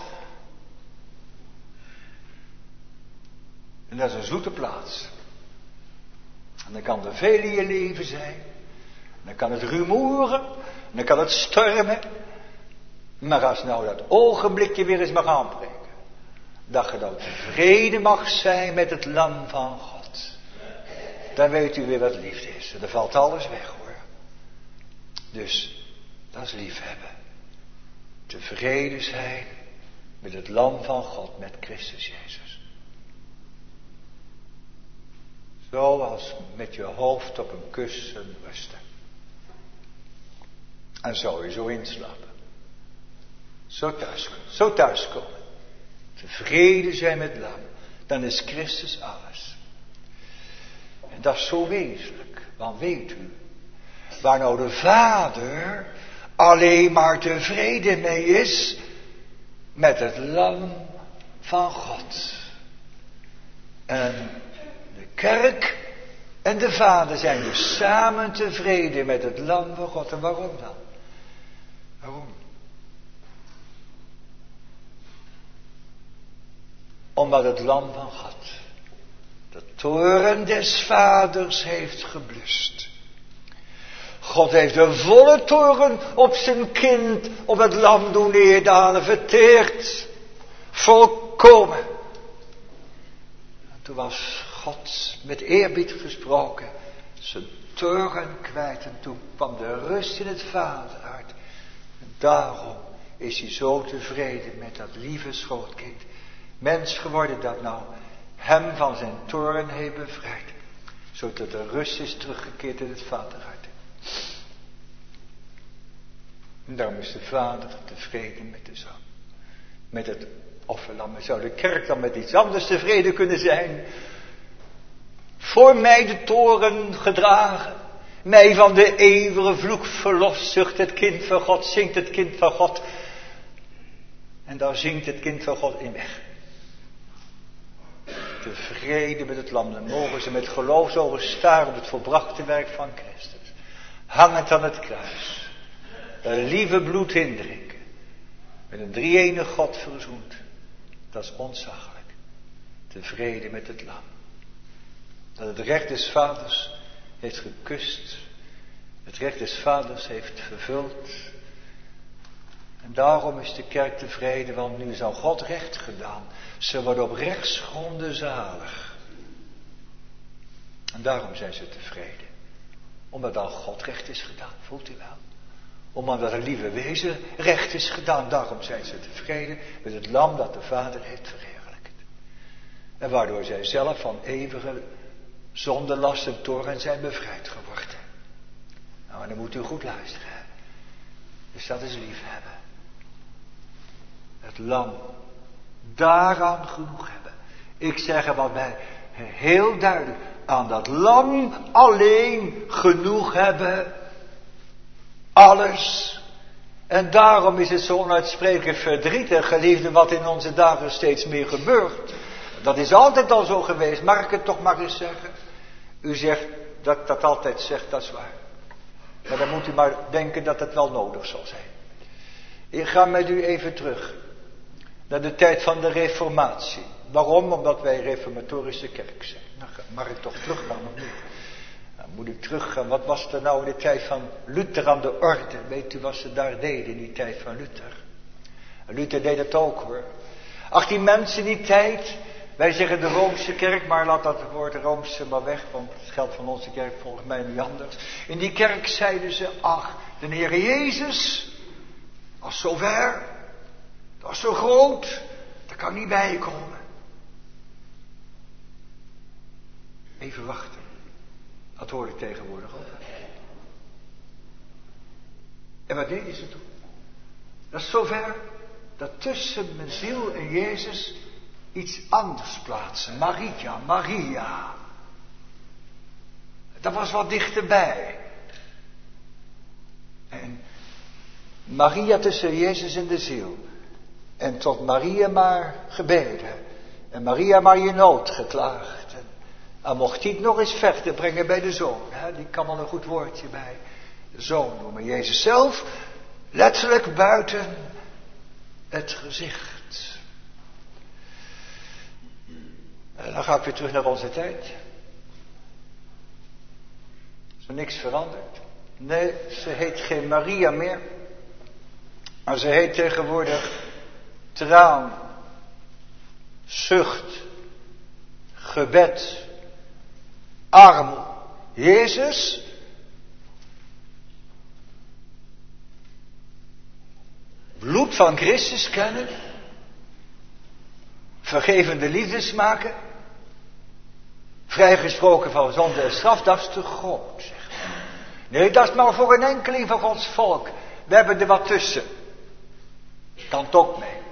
En dat is een zoete plaats. En dan kan er veel in je leven zijn. En dan kan het rumoeren. En dan kan het stormen. Maar als nou dat ogenblikje weer eens mag aanbreken. Dat je nou tevreden mag zijn met het lam van God. Dan weet u weer wat liefde is. En dan valt alles weg hoor. Dus, dat is liefhebben. Tevreden zijn met het lam van God, met Christus Jezus. Zoals met je hoofd op een kussen rusten. En zo je zo inslapen. Zo thuis, zo thuiskomen. Tevreden zijn met het lam. Dan is Christus alles. En dat is zo wezenlijk. Want weet u, waar nou de Vader alleen maar tevreden mee is met het lam van God. En de kerk en de Vader zijn dus samen tevreden met het lam van God. En waarom dan? Waarom? Omdat het lam van God de toorn des Vaders heeft geblust. God heeft de volle toorn op zijn kind, op het lam doen neerdalen, verteerd. Volkomen. En toen was God met eerbied gesproken zijn toorn kwijt. En toen kwam de rust in het vaderhart. En daarom is hij zo tevreden met dat lieve schootkind. Mens geworden dat nou hem van zijn toorn heeft bevrijd. Zodat de rust is teruggekeerd in het vaderhart. En daarom is de Vader tevreden met de Zoon. Met het offerlam. Zou de kerk dan met iets anders tevreden kunnen zijn? Voor mij de toorn gedragen. Mij van de eeuwige vloek verlost. Zucht het kind van God. Zingt het kind van God. En daar zingt het kind van God in weg. Tevreden met het lam. Dan mogen ze met geloofsogen staren op het volbrachte werk van Christus. Hangend aan het kruis. Dat lieve bloed indrinken. Met een drie-enige God verzoend. Dat is ontzaglijk. Tevreden met het lam. Dat het recht des Vaders heeft gekust. het recht des vaders heeft vervuld. En daarom is de kerk tevreden, want nu is aan God recht gedaan. Ze worden op rechtsgronden zalig. En daarom zijn ze tevreden. Omdat aan God recht is gedaan, voelt u wel? Omdat het lieve wezen recht is gedaan, daarom zijn ze tevreden met het lam dat de Vader heeft verheerlijkt. En waardoor zij zelf van eeuwige zondelast en toorn zijn bevrijd geworden. Nou, en dan moet u goed luisteren. Hè? Dus dat is liefhebben. Het lam. Daaraan genoeg hebben. Ik zeg er wat bij. Heel duidelijk. Aan dat lam alleen genoeg hebben. Alles. En daarom is het zo onuitsprekelijk verdrietig, geliefden, wat in onze dagen steeds meer gebeurt. Dat is altijd al zo geweest. Mag ik het toch maar eens zeggen? U zegt dat ik dat altijd zegt, dat is waar. Maar dan moet u maar denken dat het wel nodig zal zijn. Ik ga met u even terug naar de tijd van de Reformatie. Waarom? Omdat wij reformatorische kerk zijn. Nou, mag ik toch teruggaan of niet? Dan moet ik teruggaan. Wat was er nou in de tijd van Luther aan de orde? Weet u wat ze daar deden in die tijd van Luther? En Luther deed het ook hoor. Ach, die mensen in die tijd. Wij zeggen de Roomse kerk, maar laat dat woord Roomse maar weg, want het geldt van onze kerk volgens mij niet anders. In die kerk zeiden ze, ach, de Heer Jezus was zo ver, dat was zo groot, daar kan niet bij komen. Even wachten, dat hoor ik tegenwoordig ook. En wat deden ze toen? Dat is zo ver, dat tussen mijn ziel en Jezus iets anders plaatsen. Maria, Maria. Dat was wat dichterbij. En Maria tussen Jezus en de ziel. En tot Maria maar gebeden. En Maria maar je nood geklaagd. En, en mocht hij het nog eens vechten brengen bij de zoon. Hè? Die kan wel een goed woordje bij de zoon noemen. Jezus zelf, letterlijk buiten het gezicht. En dan ga ik weer terug naar onze tijd. Is er niks veranderd? Nee, ze heet geen Maria meer. Maar ze heet tegenwoordig traan, zucht, gebed, armoede. Jezus? Bloed van Christus kennen? Vergevende liefdes maken? Vrijgesproken van zonde en straf, dat is te groot, zeg maar. Nee, dat is maar voor een enkeling van Gods volk. We hebben er wat tussen. Kan het ook mee.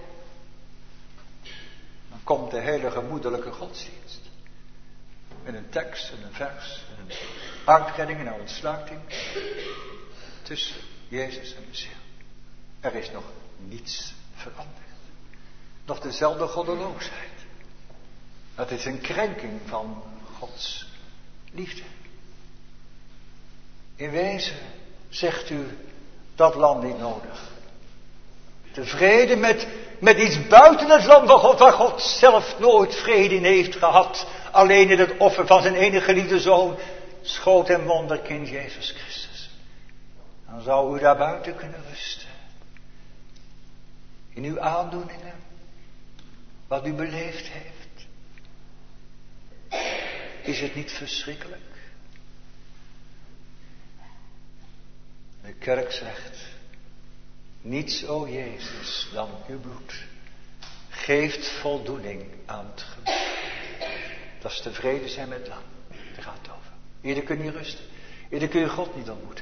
Dan komt de hele gemoedelijke godsdienst. Met een tekst en een vers en een uitredding en een ontsluiting. Tussen Jezus en de ziel. Er is nog niets veranderd. Nog dezelfde goddeloosheid. Dat is een krenking van Gods liefde. In wezen zegt u dat land niet nodig. Tevreden met, met iets buiten het land van God, waar God zelf nooit vrede in heeft gehad. Alleen in het offer van zijn enige geliefde zoon, schoot en wonderkind Jezus Christus. Dan zou u daar buiten kunnen rusten. In uw aandoeningen. Wat u beleefd heeft. Is het niet verschrikkelijk? De kerk zegt, niets, o Jezus, dan uw bloed geeft voldoening aan het gebed. Dat is tevreden zijn met lam. Daar gaat het over. Eerder kun je niet rusten. Eerder kun je God niet ontmoeten.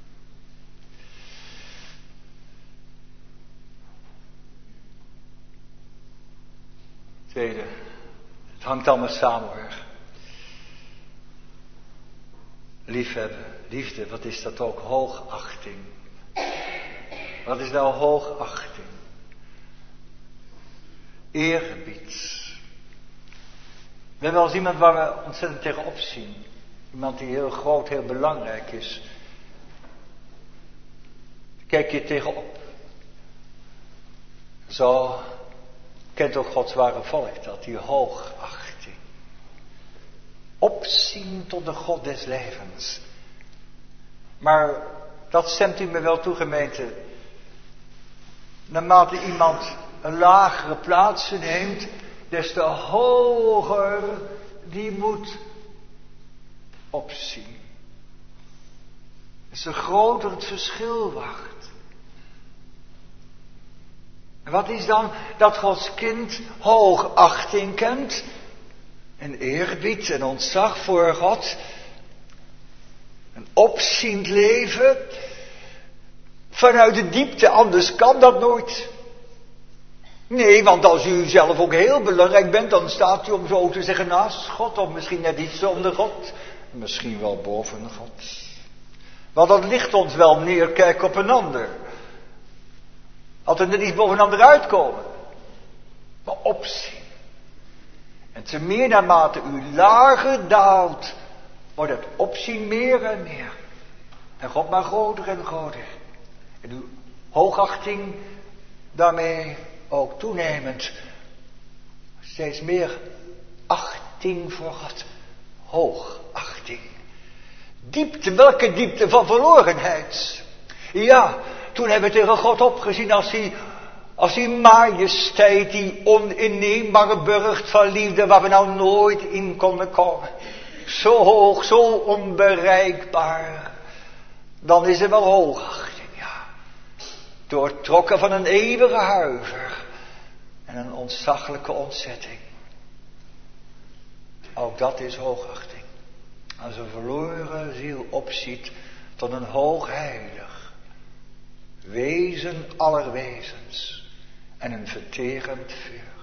Tweede, het hangt allemaal samen hoor. Liefhebben, liefde, wat is dat ook? Hoogachting. Wat is nou hoogachting? Eergebied. We hebben wel eens iemand waar we ontzettend tegenop zien. Iemand die heel groot, heel belangrijk is. Kijk je tegenop. Zo kent ook Gods ware volk dat, die hoogachting. Opzien tot de God des levens. Maar dat stemt u me wel toe, gemeente. Naarmate iemand een lagere plaats neemt, des te hoger die moet opzien. Des te groter het verschil wacht. En wat is dan dat Gods kind hoogachting kent? En eerbied en ontzag voor God. Een opziend leven. Vanuit de diepte, anders kan dat nooit. Nee, want als u zelf ook heel belangrijk bent, dan staat u om zo te zeggen naast God. Of misschien net iets onder God. Misschien wel boven God. Want dat ligt ons wel neerkijken op een ander. Altijd net iets boven een ander uitkomen. Maar opzien. En te meer naarmate u lager daalt, wordt het opzien meer en meer. En God maar groter en groter. En uw hoogachting daarmee ook toenemend. Steeds meer achting voor God. Hoogachting. Diepte, welke diepte van verlorenheid. Ja, toen hebben we tegen God opgezien als hij, als die majesteit, die oninneembare burcht van liefde waar we nou nooit in konden komen. Zo hoog, zo onbereikbaar. Dan is er wel hoogachting, ja. Doortrokken van een eeuwige huiver en een ontzaglijke ontzetting. Ook dat is hoogachting. Als een verloren ziel opziet tot een hoogheilig wezen aller wezens en een verterend vuur.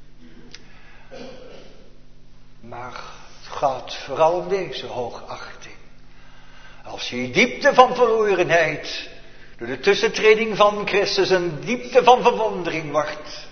Maar het gaat vooral om deze hoogachting. Als die diepte van verlorenheid door de tussentreding van Christus een diepte van verwondering wordt.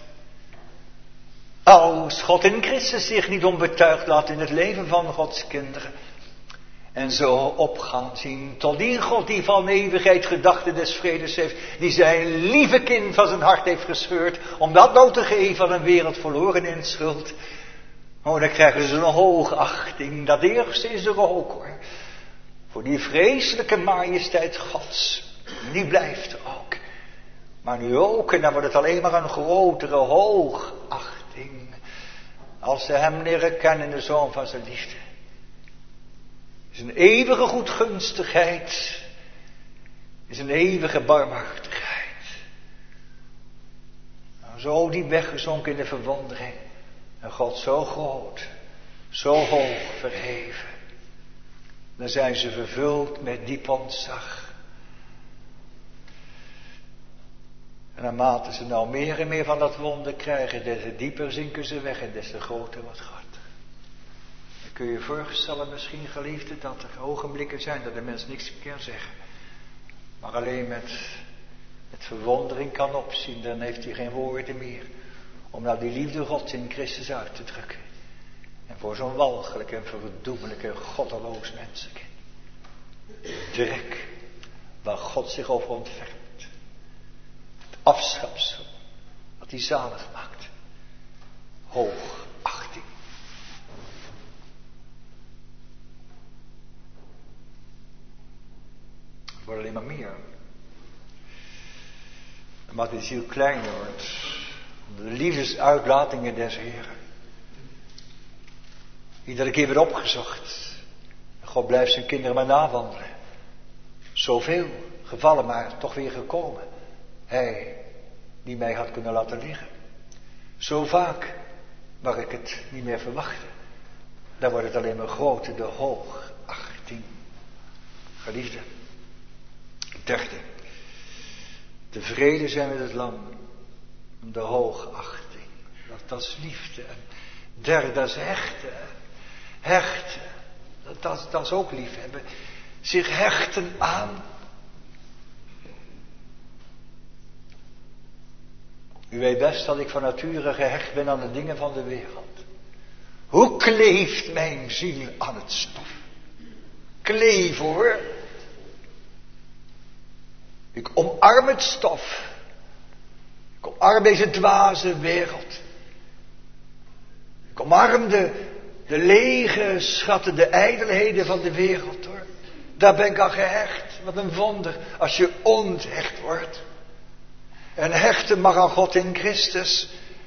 Als God in Christus zich niet onbetuigd laat in het leven van Gods kinderen. En zo opgaan zien tot die God die van eeuwigheid gedachten des vredes heeft. Die zijn lieve kind van zijn hart heeft gescheurd. Om dat nou te geven aan een wereld verloren in schuld. Oh, dan krijgen ze een hoogachting. Dat eerste is er ook hoor. Voor die vreselijke majesteit Gods. Die blijft er ook. Maar nu ook, en dan wordt het alleen maar een grotere hoogachting. Als ze hem leren kennen in de zoon van zijn liefde. Is een eeuwige goedgunstigheid. Is een eeuwige barmhartigheid. Nou, zo die weggezonken in de verwondering. En God zo groot. Zo hoog verheven. Dan zijn ze vervuld met diep ontzag. En naarmate ze nou meer en meer van dat wonder krijgen, des te dieper zinken ze weg en des te groter wordt God. Dan kun je je voorstellen misschien, geliefde, dat er ogenblikken zijn dat de mens niks kan zeggen. Maar alleen met, met verwondering kan opzien, dan heeft hij geen woorden meer. Om nou die liefde Gods in Christus uit te drukken. En voor zo'n walgelijk en verdoemelijk en goddeloos mensenkind. Drek waar God zich over ontfermt. Het afschapsel wat hij zalig maakt. Hoogachting. Het wordt alleen maar meer. Naarmate de ziel kleiner wordt. De liefdesuitlatingen des Heren. Iedere keer weer opgezocht. God blijft zijn kinderen maar nawandelen. Zoveel gevallen, maar toch weer gekomen. Hij die mij had kunnen laten liggen. Zo vaak waar ik het niet meer verwachtte. Dan wordt het alleen maar groter, de hoogachting. Geliefde. Derde. Tevreden zijn met het lam. De hoogachting. Dat, dat is liefde. En derde, dat is hechten. Hechten. Dat, dat, dat is ook liefhebben. Zich hechten aan. U weet best dat ik van nature gehecht ben aan de dingen van de wereld. Hoe kleeft mijn ziel aan het stof? Kleef hoor. Ik omarm het stof. Ik omarm deze dwaze wereld. Ik omarm de, de lege schatten, de ijdelheden van de wereld hoor. Daar ben ik aan gehecht. Wat een wonder als je onthecht wordt. En hechten mag aan God in Christus.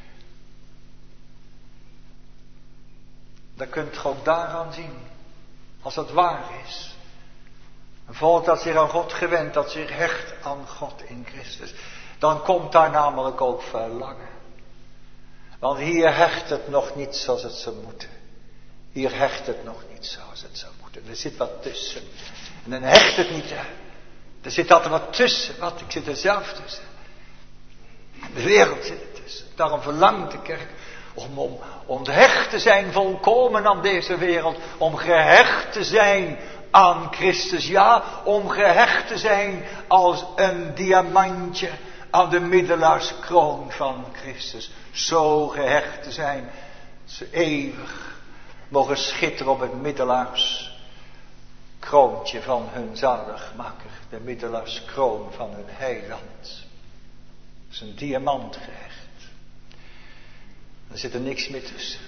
Dan kunt je ook daaraan zien. Als dat waar is. Een volk dat zich aan God gewend, dat zich hecht aan God in Christus. Dan komt daar namelijk ook verlangen. Want hier hecht het nog niet zoals het zou moeten. Hier hecht het nog niet zoals het zou moeten. Er zit wat tussen. En dan hecht het niet. Hè. Er zit altijd wat tussen. Wat, ik zit er zelf tussen. De wereld zit er tussen. Daarom verlangt de kerk om, om onthecht te zijn volkomen aan deze wereld. Om gehecht te zijn aan Christus. Ja, om gehecht te zijn als een diamantje aan de middelaarskroon van Christus. Zo gehecht te zijn. Ze eeuwig mogen schitteren op het middelaarskroontje van hun zaligmaker. De middelaarskroon van hun heiland. Dat is een diamant gehecht. Er zit er niks meer tussen.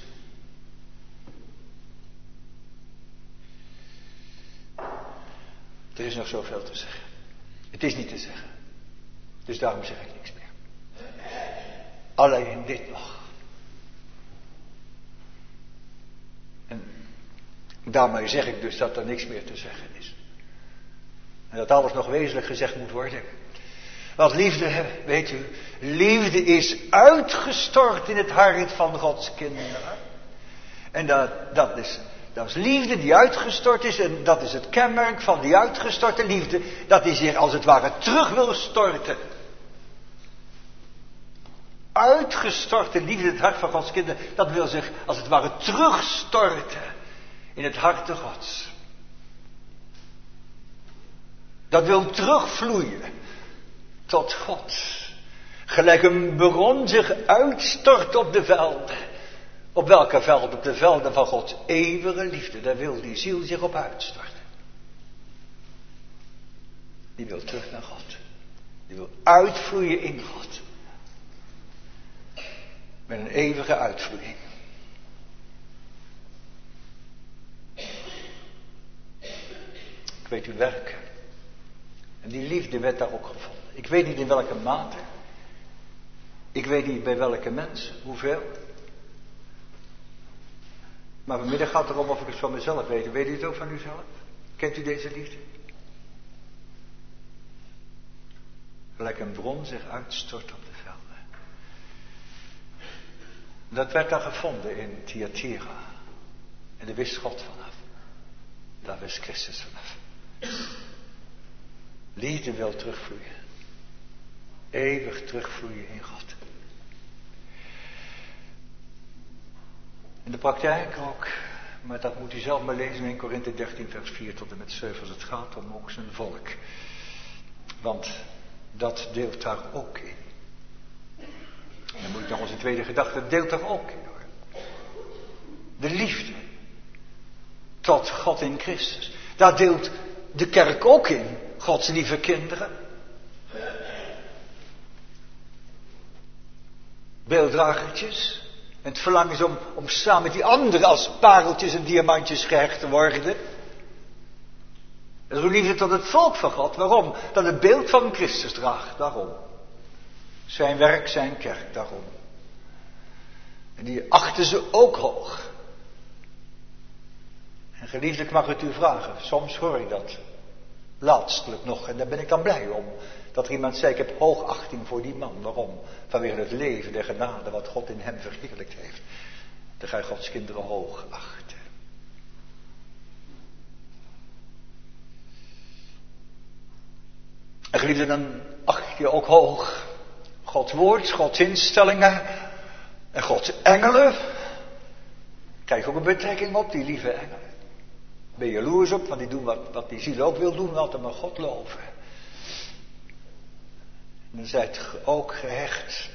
Er is nog zoveel te zeggen. Het is niet te zeggen. Dus daarom zeg ik niks meer. Alleen dit nog. En daarmee zeg ik dus dat er niks meer te zeggen is. En dat alles nog wezenlijk gezegd moet worden. Want liefde, weet u, liefde is uitgestort in het hart van Gods kinderen. En dat, dat, is, dat is liefde die uitgestort is. En dat is het kenmerk van die uitgestorte liefde. Dat die zich als het ware terug wil storten. Uitgestorte liefde in het hart van Gods kinderen. Dat wil zich als het ware terugstorten in het hart Gods. Dat wil terugvloeien tot God. Gelijk een bron zich uitstort op de velden. Op welke velden? Op de velden van Gods eeuwige liefde. Daar wil die ziel zich op uitstorten. Die wil terug naar God. Die wil uitvloeien in God. Met een eeuwige uitvloeiing. Ik weet uw werk. En die liefde werd daar ook gevonden. Ik weet niet in welke mate. Ik weet niet bij welke mensen. Hoeveel. Maar vanmiddag gaat het erom of ik het van mezelf weet. Weet u het ook van uzelf? Kent u deze liefde? Gelijk een bron zich uitstort op de velden. Dat werd dan gevonden in Thyatira. En daar wist God vanaf. Daar wist Christus vanaf. Liefde wil terugvloeien. Eeuwig terugvloeien in God. In de praktijk ook. Maar dat moet u zelf maar lezen in Korinthe dertien vers vier tot en met zeven. Als het gaat om ook zijn volk. Want dat deelt daar ook in. En dan moet ik nog onze tweede gedachte. Dat deelt daar ook in hoor. De liefde. Tot God in Christus. Daar deelt de kerk ook in. Gods lieve kinderen. Beelddragertjes. En het verlangen is om, om samen met die anderen als pareltjes en diamantjes gehecht te worden. Dat is ook liefde tot het volk van God. Waarom? Dat het beeld van Christus draagt. Daarom. Zijn werk, zijn kerk. Daarom. En die achten ze ook hoog. En geliefde, ik mag het u vragen. Soms hoor ik dat. Laatstelijk nog. En daar ben ik dan blij om. Dat er iemand zei, ik heb hoogachting voor die man. Waarom? Vanwege het leven, de genade, wat God in hem verheerlijkt heeft. Dan ga je Gods kinderen hoog achten. En geliefde, dan acht je ook hoog Gods woord, Gods instellingen en Gods engelen. Krijg ook een betrekking op, die lieve engelen. Ben je jaloers op, want die doen wat, wat die ziel ook wil doen, altijd maar God loven. En dan zijt je ook gehecht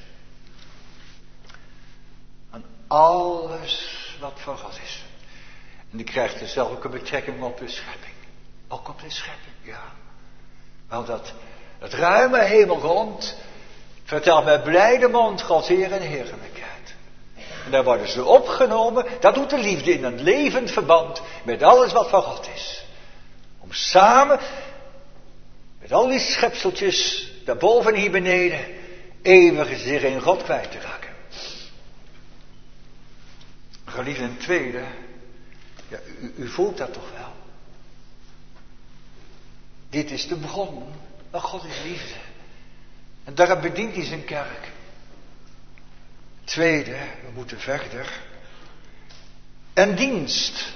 aan alles wat van God is. En die krijgt er zelf ook een betrekking op de schepping. Ook op de schepping, ja. Want dat, dat ruime hemelgrond vertelt met blijde mond Gods Heer en heerlijkheid. En daar worden ze opgenomen. Dat doet de liefde in een levend verband met alles wat van God is. Om samen Met al die schepseltjes, daarboven en hier beneden, eeuwig zich in God kwijt te raken. Geliefd een tweede, ja, u, u voelt dat toch wel. Dit is de bron, maar God is liefde. En daarom bedient hij zijn kerk. Tweede, we moeten verder. En dienst.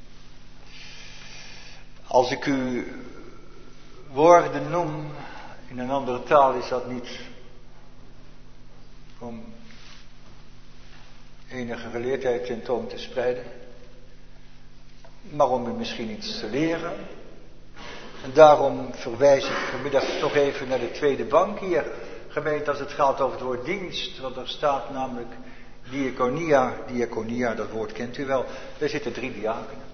Als ik u woorden noem, in een andere taal is dat niet om enige geleerdheid tentoon te spreiden, maar om u misschien iets te leren. En daarom verwijs ik vanmiddag toch even naar de tweede bank hier, gemeente, als het gaat over het woord dienst, want er staat namelijk diaconia, diaconia, dat woord kent u wel, daar zitten drie diakenen.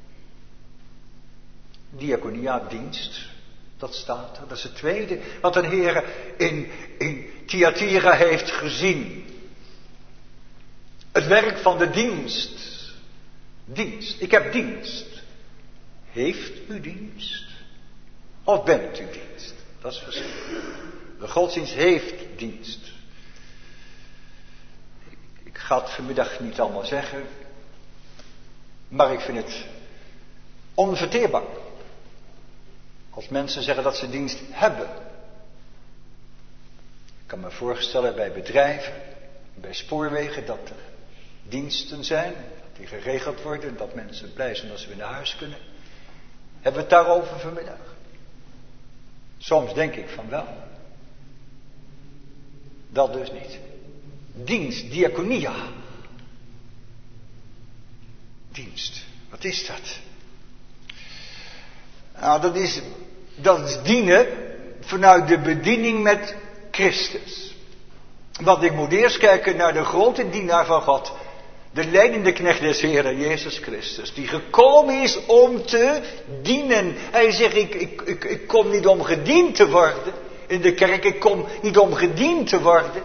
Diaconia, dienst, dat staat er, dat is het tweede wat een Heer in, in Thyatira heeft gezien. Het werk van de dienst. Dienst. Ik heb dienst. Heeft u dienst? Of bent u dienst? Dat is verschil. De godsdienst heeft dienst. Ik, ik ga het vanmiddag niet allemaal zeggen. Maar ik vind het onverteerbaar. Als mensen zeggen dat ze dienst hebben. Ik kan me voorstellen bij bedrijven, bij spoorwegen, dat er diensten zijn, dat die geregeld worden, dat mensen blij zijn als ze weer naar huis kunnen. Hebben we het daarover vanmiddag? Soms denk ik van wel. Dat dus niet. Dienst, diaconia. Dienst, wat is dat? Nou, dat is, dat is dienen vanuit de bediening met Christus. Want ik moet eerst kijken naar de grote dienaar van God. De leidende knecht des Heren, Jezus Christus. Die gekomen is om te dienen. Hij zegt, ik, ik, ik, ik kom niet om gediend te worden. In de kerk, ik kom niet om gediend te worden.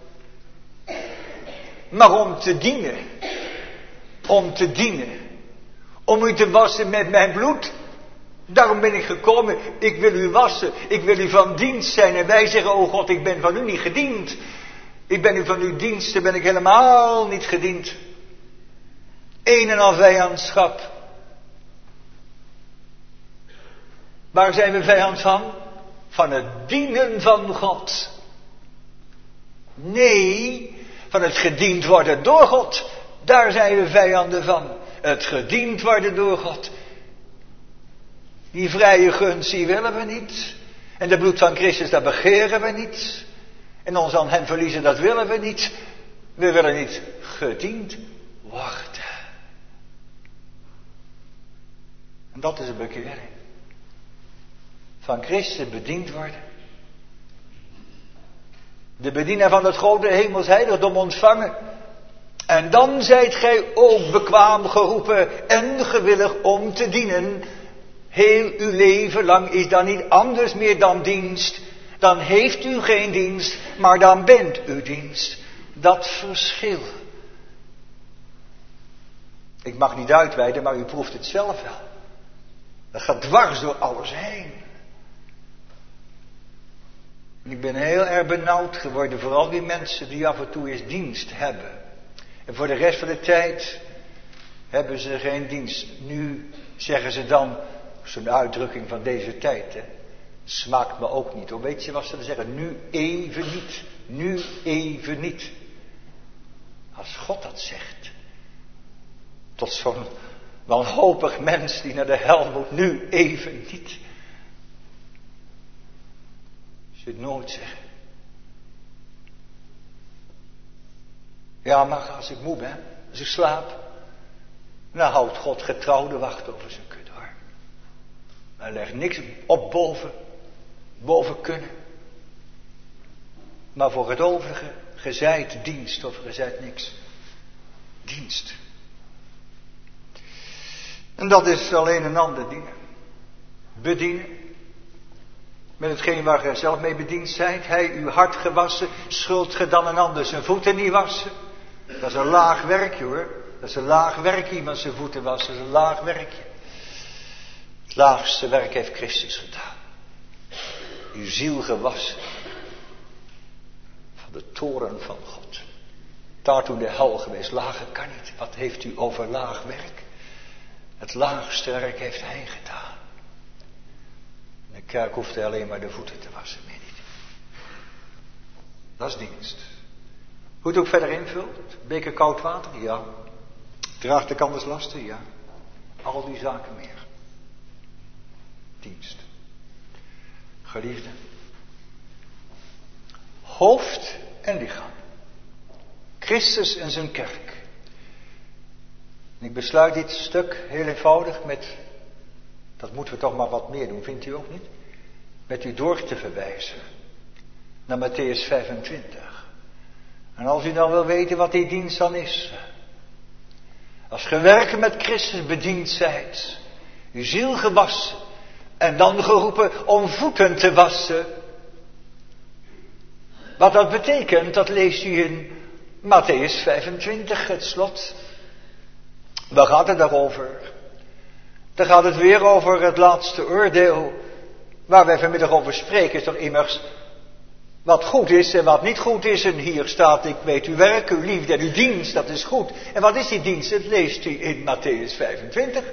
Maar om te dienen. Om te dienen. Om u te wassen met mijn bloed. Daarom ben ik gekomen. Ik wil u wassen. Ik wil u van dienst zijn. En wij zeggen, oh God, ik ben van u niet gediend. Ik ben u van uw diensten, ben ik helemaal niet gediend. Een en al vijandschap. Waar zijn we vijand van? Van het dienen van God. Nee, van het gediend worden door God. Daar zijn we vijanden van. Het gediend worden door God. Die vrije gunst, die willen we niet. En de bloed van Christus, dat begeren we niet. En ons aan hem verliezen, dat willen we niet. We willen niet gediend worden. En dat is een bekering. Van Christus bediend worden. De bedienaar van het grote hemels heiligdom ontvangen. En dan zijt gij ook bekwaam geroepen en gewillig om te dienen. Heel uw leven lang is dan niet anders meer dan dienst. Dan heeft u geen dienst, maar dan bent u dienst. Dat verschil. Ik mag niet uitweiden, maar u proeft het zelf wel. Dat gaat dwars door alles heen. Ik ben heel erg benauwd geworden, vooral die mensen die af en toe eens dienst hebben. En voor de rest van de tijd hebben ze geen dienst. Nu zeggen ze dan, zo'n uitdrukking van deze tijd, hè. Smaakt me ook niet. Of weet je wat ze zeggen? Nu even niet. Nu even niet. Als God dat zegt. Tot zo'n wanhopig mens die naar de hel moet. Nu even niet. Ze het nooit zeggen. Ja, maar als ik moe ben. Als ik slaap. Dan houdt God getrouwde wacht over zijn kudde hoor. Hij legt niks op boven. Boven kunnen. Maar voor het overige, gezijt dienst of gezijt niks. Dienst. En dat is alleen een ander dienen. Bedienen. Met hetgeen waar gij zelf mee bediend zijt. Hij uw hart gewassen, schuld ge dan een ander zijn voeten niet wassen. Dat is een laag werkje hoor. Dat is een laag werkje, iemand zijn voeten wassen. Dat is een laag werkje. Het laagste werk heeft Christus gedaan. uw ziel gewassen van de toorn van God. Daar toen de hel geweest, lager kan niet. Wat heeft u over laag werk? Het laagste werk heeft hij gedaan. De kerk hoeft alleen maar de voeten te wassen, meer niet. Dat is dienst. Hoe het ook verder invult, beker koud water, ja. Draagt de kanders lasten, ja. Al die zaken meer. Dienst. Geliefde. Hoofd en lichaam. Christus en zijn kerk. En ik besluit dit stuk heel eenvoudig met, dat moeten we toch maar wat meer doen, vindt u ook niet? Met u door te verwijzen naar Mattheüs vijfentwintig. En als u dan wil weten wat die dienst dan is. Als ge werken met Christus bediend zijt, uw ziel gewassen en dan geroepen om voeten te wassen. Wat dat betekent, dat leest u in Mattheüs vijfentwintig, het slot. Waar gaat het daarover? Dan gaat het weer over het laatste oordeel. Waar wij vanmiddag over spreken is toch immers wat goed is en wat niet goed is. En hier staat, ik weet uw werk, uw liefde en uw dienst, dat is goed. En wat is die dienst? Dat leest u in Mattheüs vijfentwintig.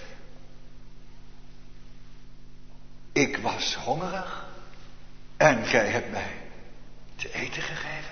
Ik was hongerig en gij hebt mij te eten gegeven.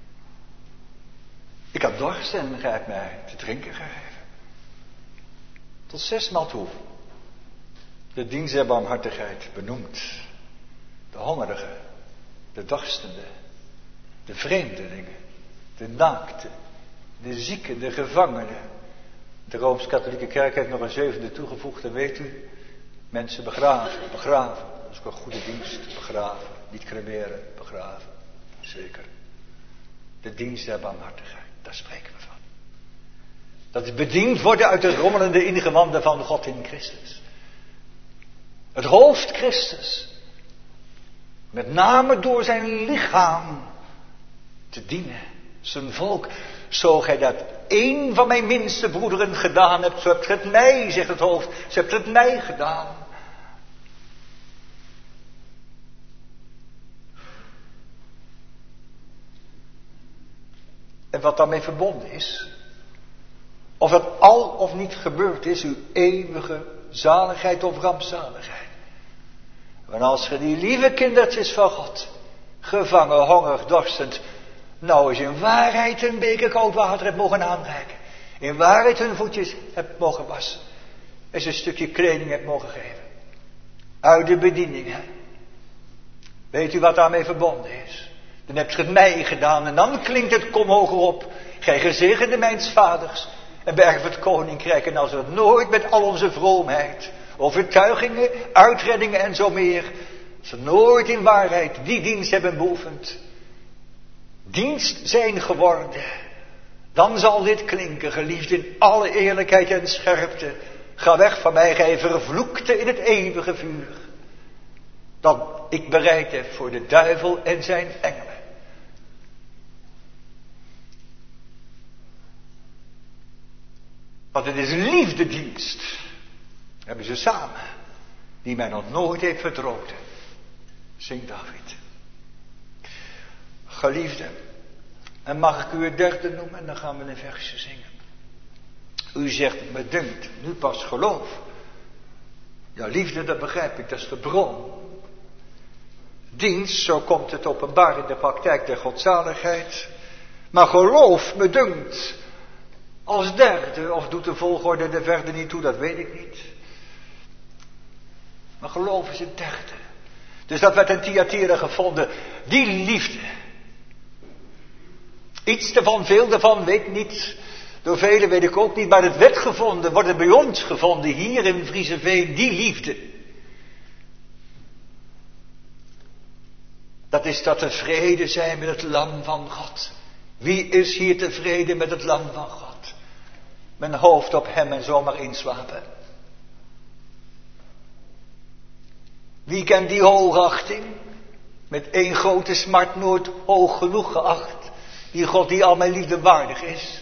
Ik had dorst en gij hebt mij te drinken gegeven. Tot zesmaal toe. De dienst der barmhartigheid benoemt. De hongerige, de dorstende, de vreemdelingen, de naakten, de zieken, de gevangenen. De Rooms-Katholieke Kerk heeft nog een zevende toegevoegd, en weet u, mensen begraven, begraven. Dat is ook een goede dienst, begraven. Niet cremeren, begraven. Zeker. De dienst der barmhartigheid, daar spreken we van. Dat is bediend worden uit de rommelende ingewanden van God in Christus. Het hoofd Christus. Met name door zijn lichaam te dienen. Zijn volk. Zo gij dat één van mijn minste broederen gedaan hebt. Zo hebt gij het mij, zegt het hoofd. Zo hebt het mij gedaan. En wat daarmee verbonden is. Of het al of niet gebeurd is. Uw eeuwige zaligheid of rampzaligheid. Want als ge die lieve kindertjes van God, gevangen, hongerig, dorstend, nou eens in waarheid een beker koud water hebt mogen aanreiken. In waarheid hun voetjes hebt mogen wassen. En ze een stukje kleding hebt mogen geven. Uit de bediening, hè. Weet u wat daarmee verbonden is? Dan hebt ge het mij gedaan en dan klinkt het kom hoger op. Gij gezegende mijns vaders en berg het koninkrijk. En als we het nooit met al onze vroomheid, overtuigingen, uitreddingen en zo meer, als we nooit in waarheid die dienst hebben beoefend, dienst zijn geworden, dan zal dit klinken, geliefd in alle eerlijkheid en scherpte. Ga weg van mij, gij vervloekte in het eeuwige vuur, dat ik bereid heb voor de duivel en zijn engelen. Want het is liefdedienst. Hebben ze samen. Die mij nog nooit heeft verdroten. Zingt David. Geliefde. En mag ik u het derde noemen. En dan gaan we een versje zingen. U zegt me dunkt. Nu pas geloof. Ja, liefde, dat begrijp ik. Dat is de bron. Dienst, zo komt het openbaar in de praktijk der godzaligheid. Maar geloof me dunkt. Als derde, of doet de volgorde er verder niet toe, dat weet ik niet. Maar geloof is het derde. Dus dat werd in Thyatira gevonden. Die liefde. Iets ervan, veel ervan, weet niet. Door velen weet ik ook niet. Maar het werd gevonden, wordt het bij ons gevonden. Hier in Vriezeveen, die liefde. Dat is dat tevreden zijn met het lam van God. Wie is hier tevreden met het lam van God? Mijn hoofd op hem en zomaar inslapen. Wie kent die hoogachting? Met één grote smart nooit hoog genoeg geacht. Die God die al mijn liefde waardig is.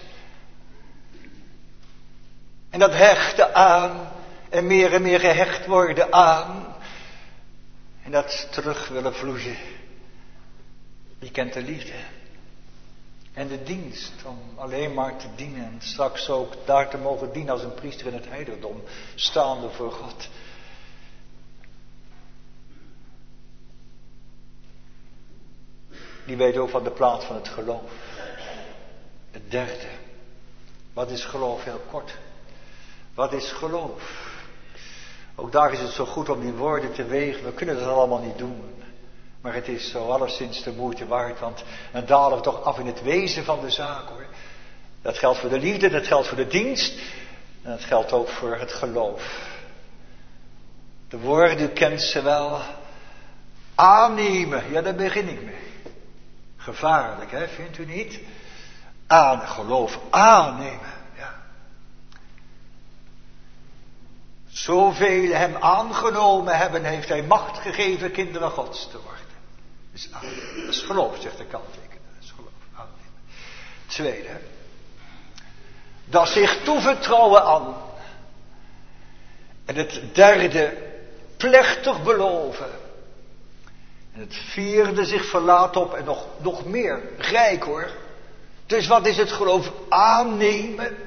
En dat hechten aan. En meer en meer gehecht worden aan. En dat terug willen vloeien. Die kent de liefde. En de dienst om alleen maar te dienen. En straks ook daar te mogen dienen als een priester in het heiligdom. Staande voor God. Die weet ook van de plaats van het geloof. Het derde. Wat is geloof? Heel kort. Wat is geloof? Ook daar is het zo goed om die woorden te wegen. We kunnen dat allemaal niet doen. Maar het is zo alleszins de moeite waard. Want dan dalen we toch af in het wezen van de zaak hoor. Dat geldt voor de liefde, dat geldt voor de dienst. En dat geldt ook voor het geloof. De woorden, u kent ze wel. Aannemen, ja daar begin ik mee. Gevaarlijk hè, vindt u niet? Aan, geloof aannemen. Zoveel hem aangenomen hebben, heeft hij macht gegeven kinderen Gods te worden. Dat is, aannemen. Dat is geloof, zegt de kanttekenaar. Dat is geloof, aannemen. Tweede. Dat zich toevertrouwen aan. En het derde, plechtig beloven. En het vierde, zich verlaten op en nog, nog meer, rijk hoor. Dus wat is het geloof? Aannemen.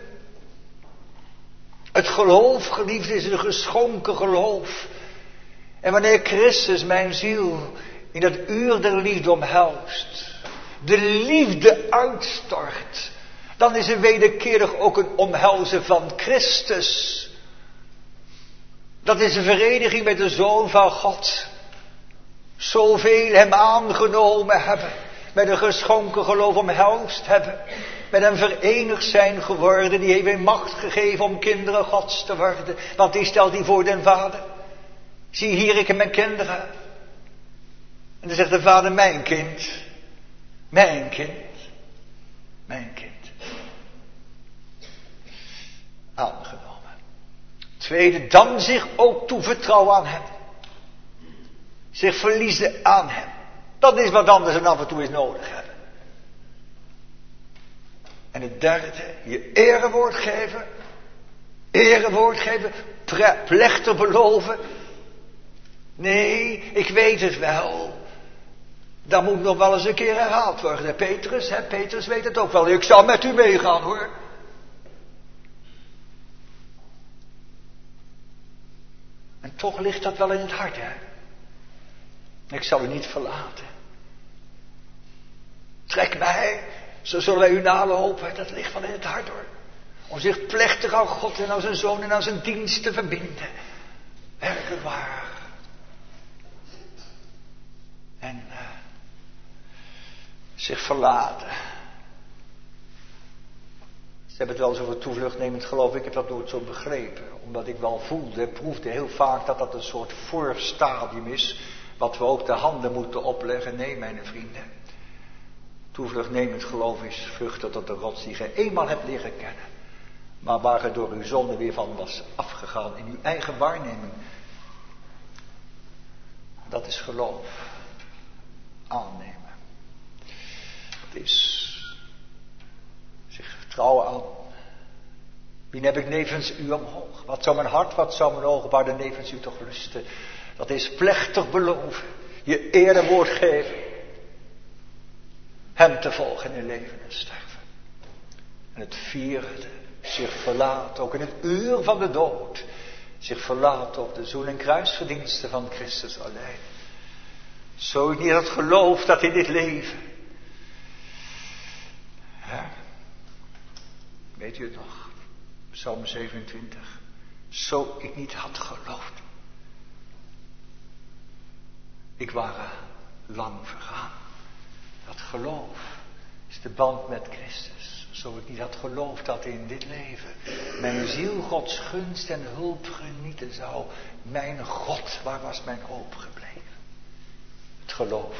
Het geloof, geliefd, is een geschonken geloof. En wanneer Christus mijn ziel in dat uur der liefde omhelst, de liefde uitstort, dan is er wederkerig ook een omhelzen van Christus. Dat is een vereniging met de Zoon van God. Zoveel hem aangenomen hebben, met een geschonken geloof omhelst hebben, met hem verenigd zijn geworden, die heeft hem macht gegeven om kinderen Gods te worden. Want die stelt hij voor den Vader. Zie hier, ik en mijn kinderen. En dan zegt de Vader, mijn kind, mijn kind, mijn kind. Aangenomen. Tweede, dan zich ook toevertrouwen aan hem. Zich verliezen aan hem. Dat is wat anders dan af en toe eens nodig hebben. En het derde, je erewoord geven. Erewoord geven. Pre- plechtig beloven. Nee, ik weet het wel. Dat moet nog wel eens een keer herhaald worden. Hè, Petrus, hè, Petrus weet het ook wel. Ik zal met u meegaan hoor. En toch ligt dat wel in het hart hè. Ik zal u niet verlaten. Trek mij, zo zullen wij u nalopen. Dat ligt wel in het hart hoor. Om zich plechtig aan God en aan zijn Zoon en aan zijn dienst te verbinden. Werkelijk waar. En uh, zich verlaten. Ze hebben het wel eens over toevluchtnemend geloof. Ik heb dat nooit zo begrepen. Omdat ik wel voelde, proefde heel vaak dat dat een soort voorstadium is. Wat we ook de handen moeten opleggen. Nee, mijn vrienden. Toevluchtnemend geloof is vluchten tot de rots die gij eenmaal hebt leren kennen. Maar waar ge door uw zonde weer van was afgegaan in uw eigen waarneming. Dat is geloof. Aannemen. Het is zich vertrouwen aan. Wien heb ik nevens u omhoog? Wat zou mijn hart, wat zou mijn ogen waarden nevens u toch lusten? Dat is plechtig beloven. Je erewoord geven. Hem te volgen in leven en sterven. En het vierde, zich verlaten, ook in het uur van de dood. Zich verlaten op de zoen- en kruisverdiensten van Christus alleen. Zo niet dat geloof dat in dit leven. Ja. Weet u het nog? Psalm zevenentwintig. Zo ik niet had geloofd. Ik ware lang vergaan. Dat geloof is de band met Christus. Zo ik niet had geloofd dat in dit leven mijn ziel Gods gunst en hulp genieten zou. Mijn God, waar was mijn hoop gebleven? Het geloof.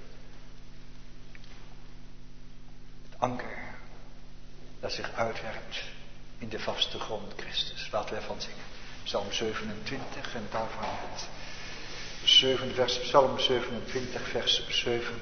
Het anker dat zich uitwerpt in de vaste grond Christus. Laten we ervan zingen. Psalm zevenentwintig en daarvan het zeven vers, Psalm zevenentwintig vers zeven.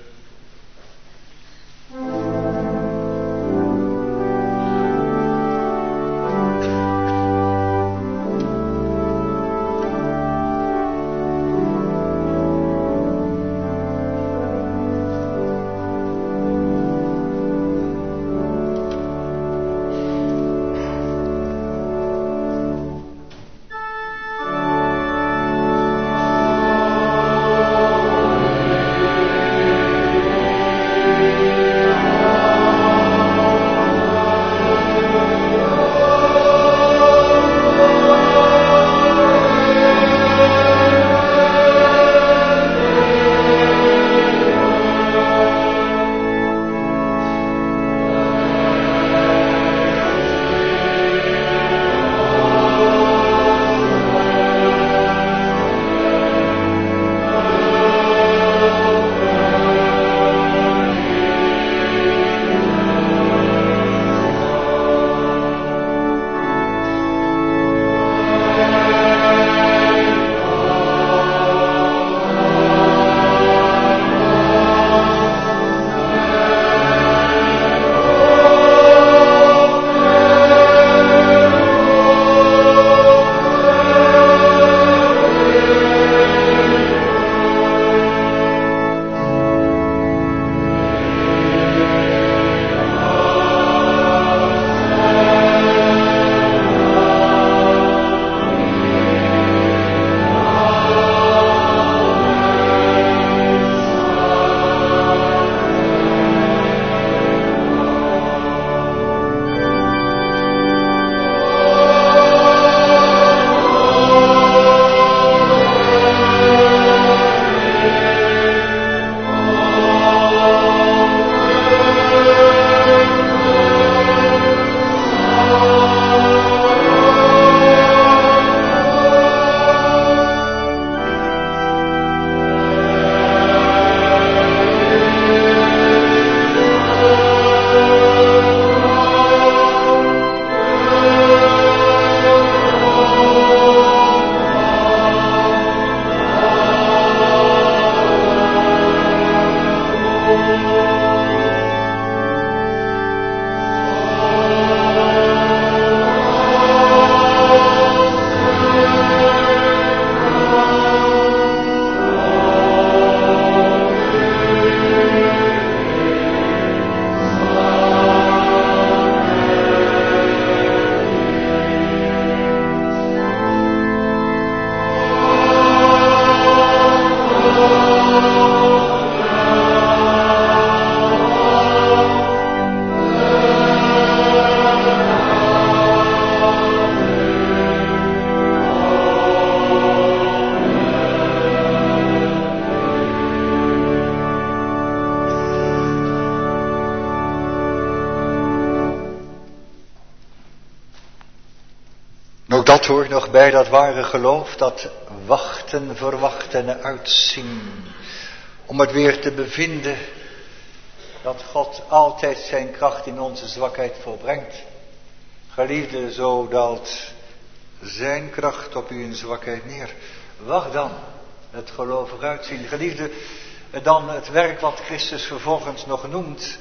ook dat hoort nog bij dat ware geloof, dat wachten, verwachten en uitzien. Om het weer te bevinden dat God altijd zijn kracht in onze zwakheid volbrengt. Geliefde, zo daalt zijn kracht op u in zwakheid neer. Wacht dan, het gelovig uitzien. Geliefde, dan het werk wat Christus vervolgens nog noemt.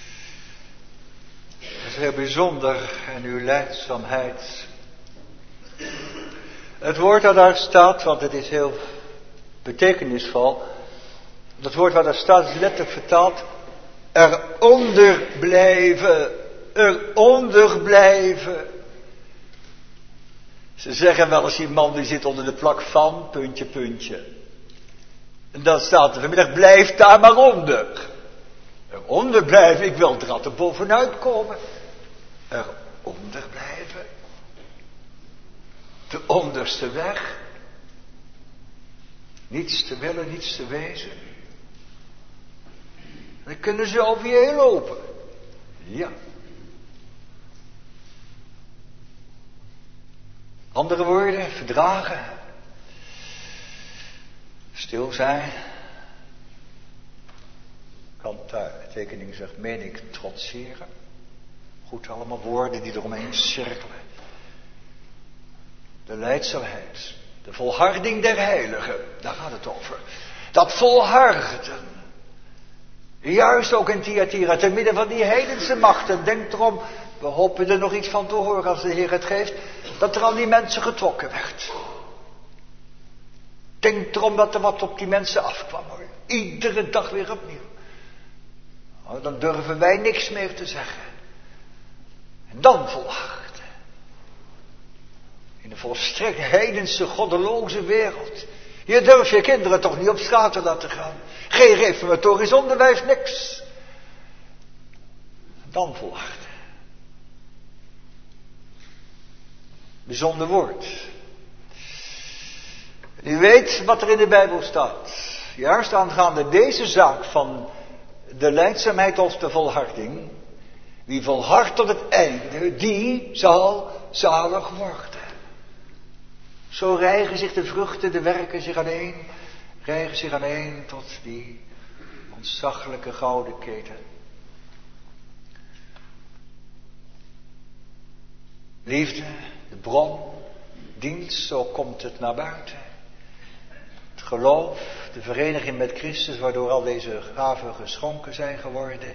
Dat is heel bijzonder en uw lijdzaamheid. Het woord dat daar staat, want het is heel betekenisvol. Dat woord wat daar staat is letterlijk vertaald. Eronder blijven. Eronder blijven. Ze zeggen wel eens, die man die zit onder de plak van, puntje, puntje. En dan staat er vanmiddag, blijf daar maar onder. Eronder blijven, ik wil er altijd bovenuit komen. Eronder blijven. De onderste weg. Niets te willen, niets te wezen. Dan kunnen ze over je heen lopen. Ja. Andere woorden, verdragen. Stil zijn. Kanttekening zegt, meen ik trotseren. Goed, allemaal woorden die eromheen cirkelen. De lijdzaamheid. De volharding der heiligen. Daar gaat het over. Dat volharden. Juist ook in Thyatira, te midden van die heidense machten. Denk erom, we hopen er nog iets van te horen als de Heer het geeft. Dat er aan die mensen getrokken werd. Denk erom dat er wat op die mensen afkwam. Hoor. Iedere dag weer opnieuw. Nou, dan durven wij niks meer te zeggen. En dan volharden. In een volstrekt heidense, goddeloze wereld. Je durft je kinderen toch niet op straat te laten gaan. Geen reformatorisch onderwijs, niks. Dan volharden. Bijzonder woord. U weet wat er in de Bijbel staat. Juist aangaande deze zaak van de lijdzaamheid of de volharding. Wie volhardt tot het einde, die zal zalig worden. Zo rijgen zich de vruchten, de werken zich aaneen. Rijgen zich aaneen tot die ontzaglijke gouden keten. Liefde, de bron, dienst, zo komt het naar buiten. Het geloof, de vereniging met Christus, waardoor al deze gaven geschonken zijn geworden.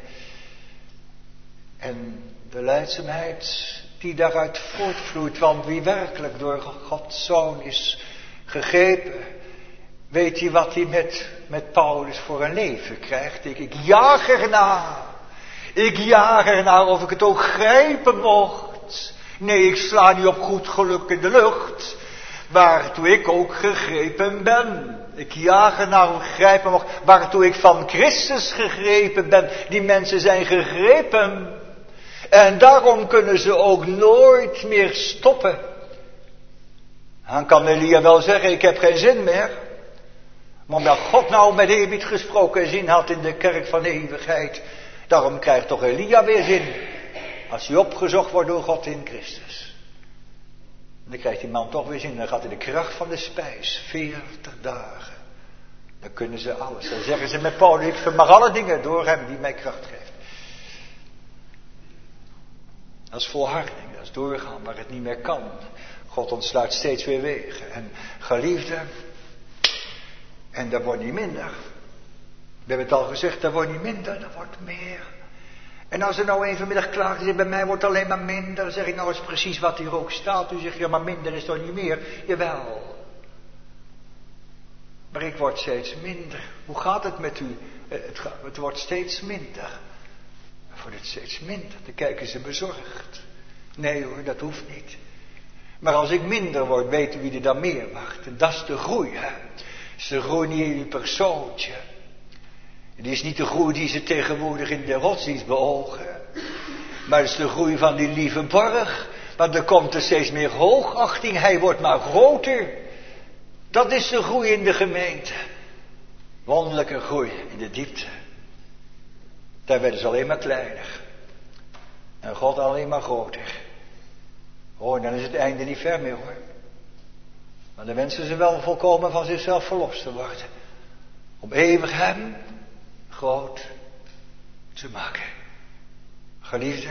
En de lijdzaamheid die daaruit voortvloeit, want wie werkelijk door Gods Zoon is gegrepen, weet hij wat hij met, met Paulus voor een leven krijgt. Ik, ik jaag ernaar. Ik jaag ernaar of ik het ook grijpen mocht. Nee, ik sla niet op goed geluk in de lucht, waartoe ik ook gegrepen ben. Ik jaag ernaar of ik grijpen mocht, waartoe ik van Christus gegrepen ben. Die mensen zijn gegrepen. En daarom kunnen ze ook nooit meer stoppen. Dan kan Elia wel zeggen, ik heb geen zin meer. Maar omdat God nou met eerbied gesproken zin had in de kerk van de eeuwigheid. Daarom krijgt toch Elia weer zin. Als hij opgezocht wordt door God in Christus. Dan krijgt die man toch weer zin. Dan gaat hij de kracht van de spijs. veertig dagen. Dan kunnen ze alles. Dan zeggen ze met Paulus, ik vermag alle dingen door hem die mij kracht geeft. Dat is volharding, dat is doorgaan waar het niet meer kan. God ontsluit steeds weer wegen. En geliefde, en dat wordt niet minder. We hebben het al gezegd, dat wordt niet minder, dat wordt meer. En als er nou een vanmiddag klaagt en zegt, bij mij wordt het alleen maar minder. Dan zeg ik, nou is precies wat hier ook staat. U zegt, ja maar minder is toch niet meer? Jawel. Maar ik word steeds minder. Hoe gaat het met u? Het, gaat, het wordt steeds minder. Wordt het steeds minder. Dan kijken ze bezorgd. Nee hoor, dat hoeft niet. Maar als ik minder word, weten wie er dan meer wacht. En dat is de groei. Hè? Dat is de groei niet in uw persoontje. Het is niet de groei die ze tegenwoordig in de godsdienst beogen. Maar het is de groei van die lieve borg. Want er komt er steeds meer hoogachting. Hij wordt maar groter. Dat is de groei in de gemeente. Wonderlijke groei in de diepte. Daar werden ze alleen maar kleiner. En God alleen maar groter. Oh, dan is het einde niet ver meer hoor. Maar dan wensen ze wel volkomen van zichzelf verlost te worden. Om eeuwig hem groot te maken. Geliefde,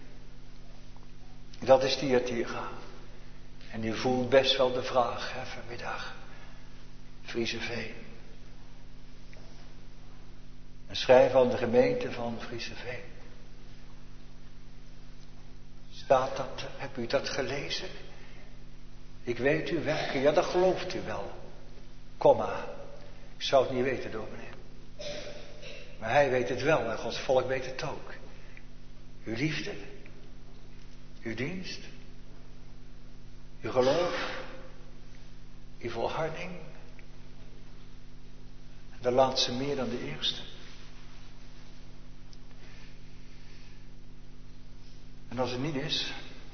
dat is Thyatira. En u voelt best wel de vraag hè, vanmiddag. Frieseveen. Een schrijver aan de gemeente van Frieseveen. Staat dat, heb u dat gelezen? Ik weet uw werken, ja dat gelooft u wel. Komma, ik zou het niet weten dominee. Maar hij weet het wel en Gods volk weet het ook. Uw liefde, uw dienst, uw geloof, uw volharding. De laatste meer dan de eerste. En als het niet is,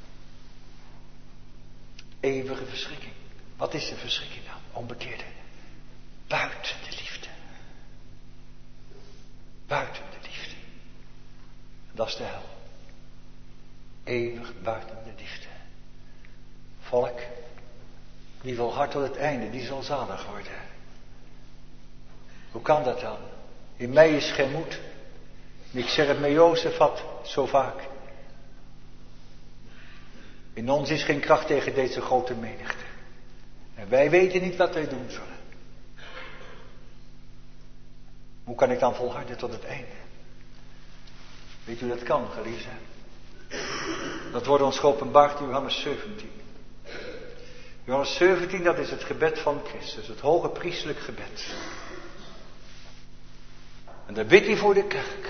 eeuwige verschrikking. Wat is de verschrikking dan? Onbekeerde. Buiten de liefde. Buiten de liefde. Dat is de hel. Eeuwig buiten de liefde. Volk, die volhardt tot het einde, die zal zalig worden. Hoe kan dat dan? In mij is geen moed. Ik zeg het met Jozefat zo vaak. In ons is geen kracht tegen deze grote menigte. En wij weten niet wat wij doen zullen. Hoe kan ik dan volharden tot het einde? Weet u dat kan, geliefde? Dat wordt ons geopenbaard in Johannes zeventien. Johannes zeventien, dat is het gebed van Christus. Het hoge priestelijk gebed. En dan bidt hij voor de kerk.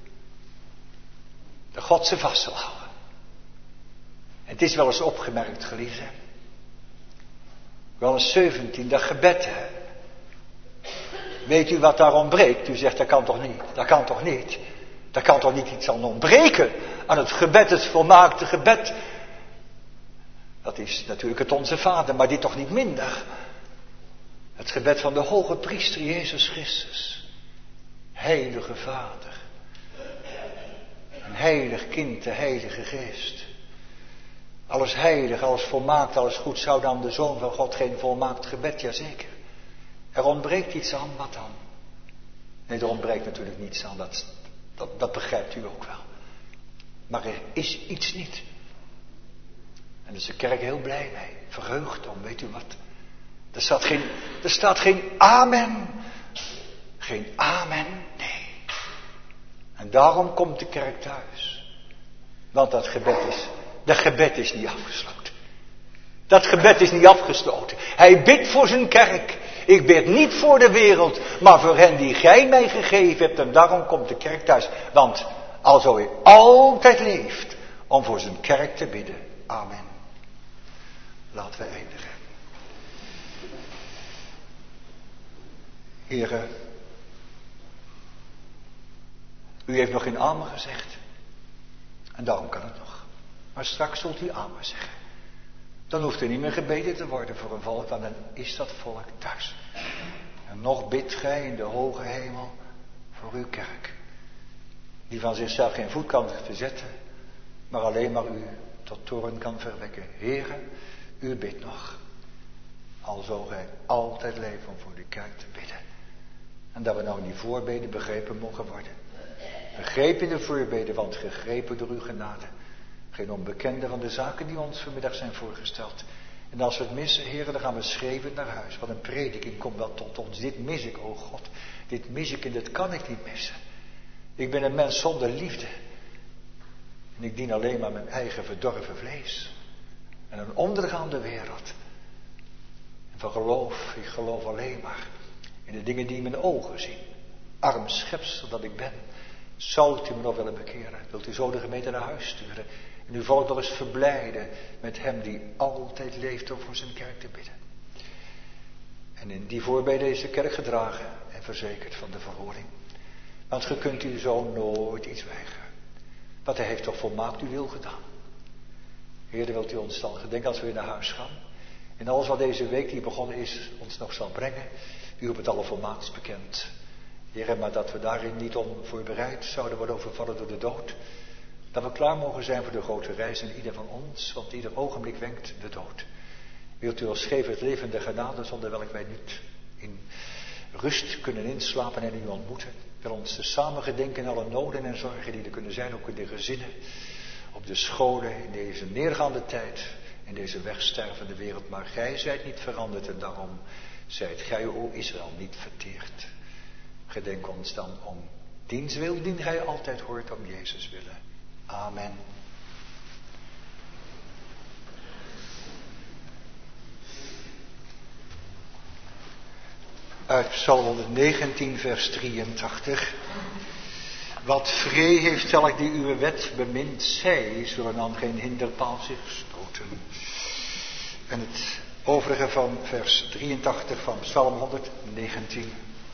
Dat God ze vast zal houden. En het is wel eens opgemerkt, geliefde. Johannes zeventien, dat gebed, hè. Weet u wat daar ontbreekt? U zegt, dat kan toch niet? Dat kan toch niet? Dat kan toch niet iets aan ontbreken? Aan het gebed, het volmaakte gebed. Dat is natuurlijk het Onze Vader, maar dit toch niet minder. Het gebed van de hoge priester Jezus Christus. Heilige Vader. Een heilig kind, de Heilige Geest. Alles heilig, alles volmaakt, alles goed. Zou dan de Zoon van God geen volmaakt gebed? Jazeker. Er ontbreekt iets aan, wat dan? Nee, er ontbreekt natuurlijk niets aan, dat, dat, dat begrijpt u ook wel. Maar er is iets niet. En daar is de kerk heel blij mee, verheugd om, weet u wat? Er staat geen, er staat geen amen. Geen amen, nee. En daarom komt de kerk thuis. Want dat gebed is, dat gebed is niet afgesloten. Dat gebed is niet afgesloten. Hij bidt voor zijn kerk. Ik bid niet voor de wereld, maar voor hen die gij mij gegeven hebt. En daarom komt de kerk thuis. Want alzo hij altijd leeft om voor zijn kerk te bidden. Amen. Laten we eindigen. Heren, u heeft nog geen amen gezegd. En daarom kan het nog. Maar straks zult u amen zeggen. Dan hoeft er niet meer gebeden te worden voor een volk, want dan is dat volk thuis. En nog bidt gij in de hoge hemel voor uw kerk. Die van zichzelf geen voet kan verzetten, maar alleen maar u tot toorn kan verwekken. Heere, u bidt nog. Alzo gij altijd leven om voor de kerk te bidden. En dat we nou in die voorbeden begrepen mogen worden. Begrepen in de voorbeden, want gegrepen door uw genade. Geen onbekende van de zaken die ons vanmiddag zijn voorgesteld. En als we het missen, heren, dan gaan we schreeuwend naar huis. Want een prediking komt wel tot ons. Dit mis ik, o God. Dit mis ik en dit kan ik niet missen. Ik ben een mens zonder liefde. En ik dien alleen maar mijn eigen verdorven vlees. En een ondergaande wereld. En van geloof, ik geloof alleen maar in de dingen die mijn ogen zien. Arm schepsel dat ik ben. Zou u me nog willen bekeren? Wilt u zo de gemeente naar huis sturen? En uw volk nog eens verblijden met hem die altijd leeft om voor zijn kerk te bidden. En in die voorbeden is de kerk gedragen en verzekerd van de verhoring. Want ge kunt u zo nooit iets weigeren. Want hij heeft toch volmaakt uw wil gedaan. Heer, wilt u ons dan gedenken als we weer naar huis gaan. En alles wat deze week die begonnen is ons nog zal brengen. U hebt het alle volmaakt bekend. Heer, maar dat we daarin niet onvoorbereid zouden worden overvallen door de dood. Dat we klaar mogen zijn voor de grote reis in ieder van ons, want ieder ogenblik wenkt de dood. Wilt u ons geven het leven der genade, zonder welk wij niet in rust kunnen inslapen en u ontmoeten. Wil ons te samen gedenken in alle noden en zorgen die er kunnen zijn, ook in de gezinnen, op de scholen, in deze neergaande tijd, in deze wegstervende wereld. Maar gij zijt niet veranderd en daarom zijt gij, o Israël, niet verteerd. Gedenk ons dan om diens wil, dien gij altijd hoort, om Jezus willen. Amen. Uit Psalm honderdnegentien, vers drieëntachtig. Wat vree heeft elk die uw wet bemint, zij zullen aan geen hinderpaal zich stoten. En het overige van vers drieëntachtig van Psalm honderdnegentien.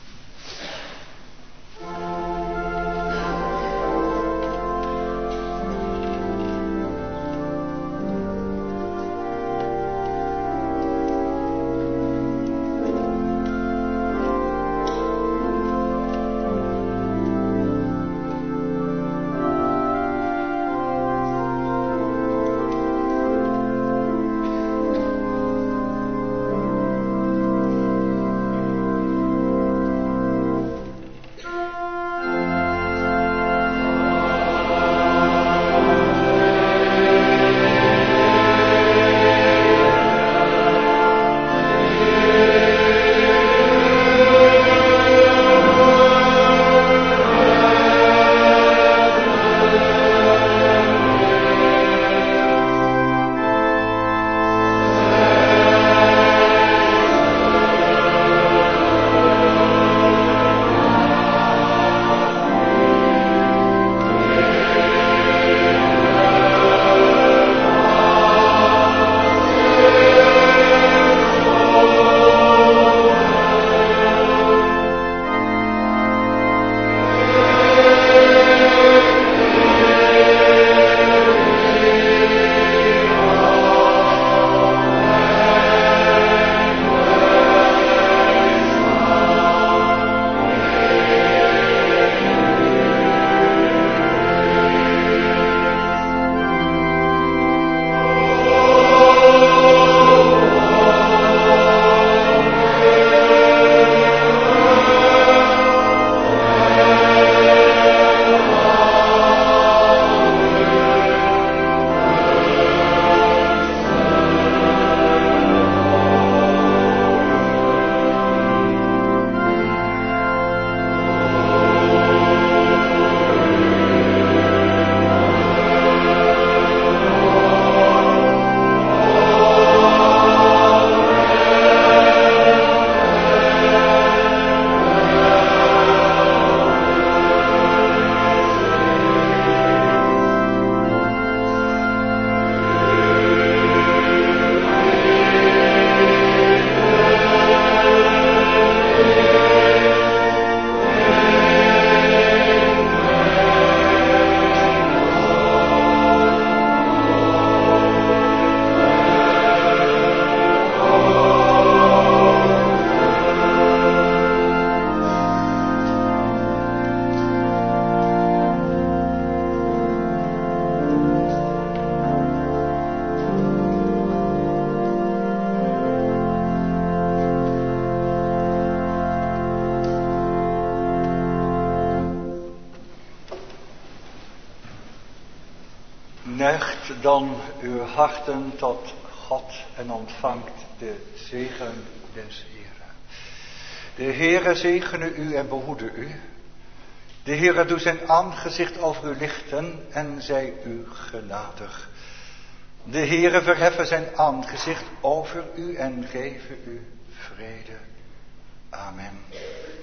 Neigt dan uw harten tot God en ontvangt de zegen des Heeren. De Heere zegene u en behoede u. De Heere doet zijn aangezicht over u lichten en zij u genadig. De Heere verheffen zijn aangezicht over u en geven u vrede. Amen.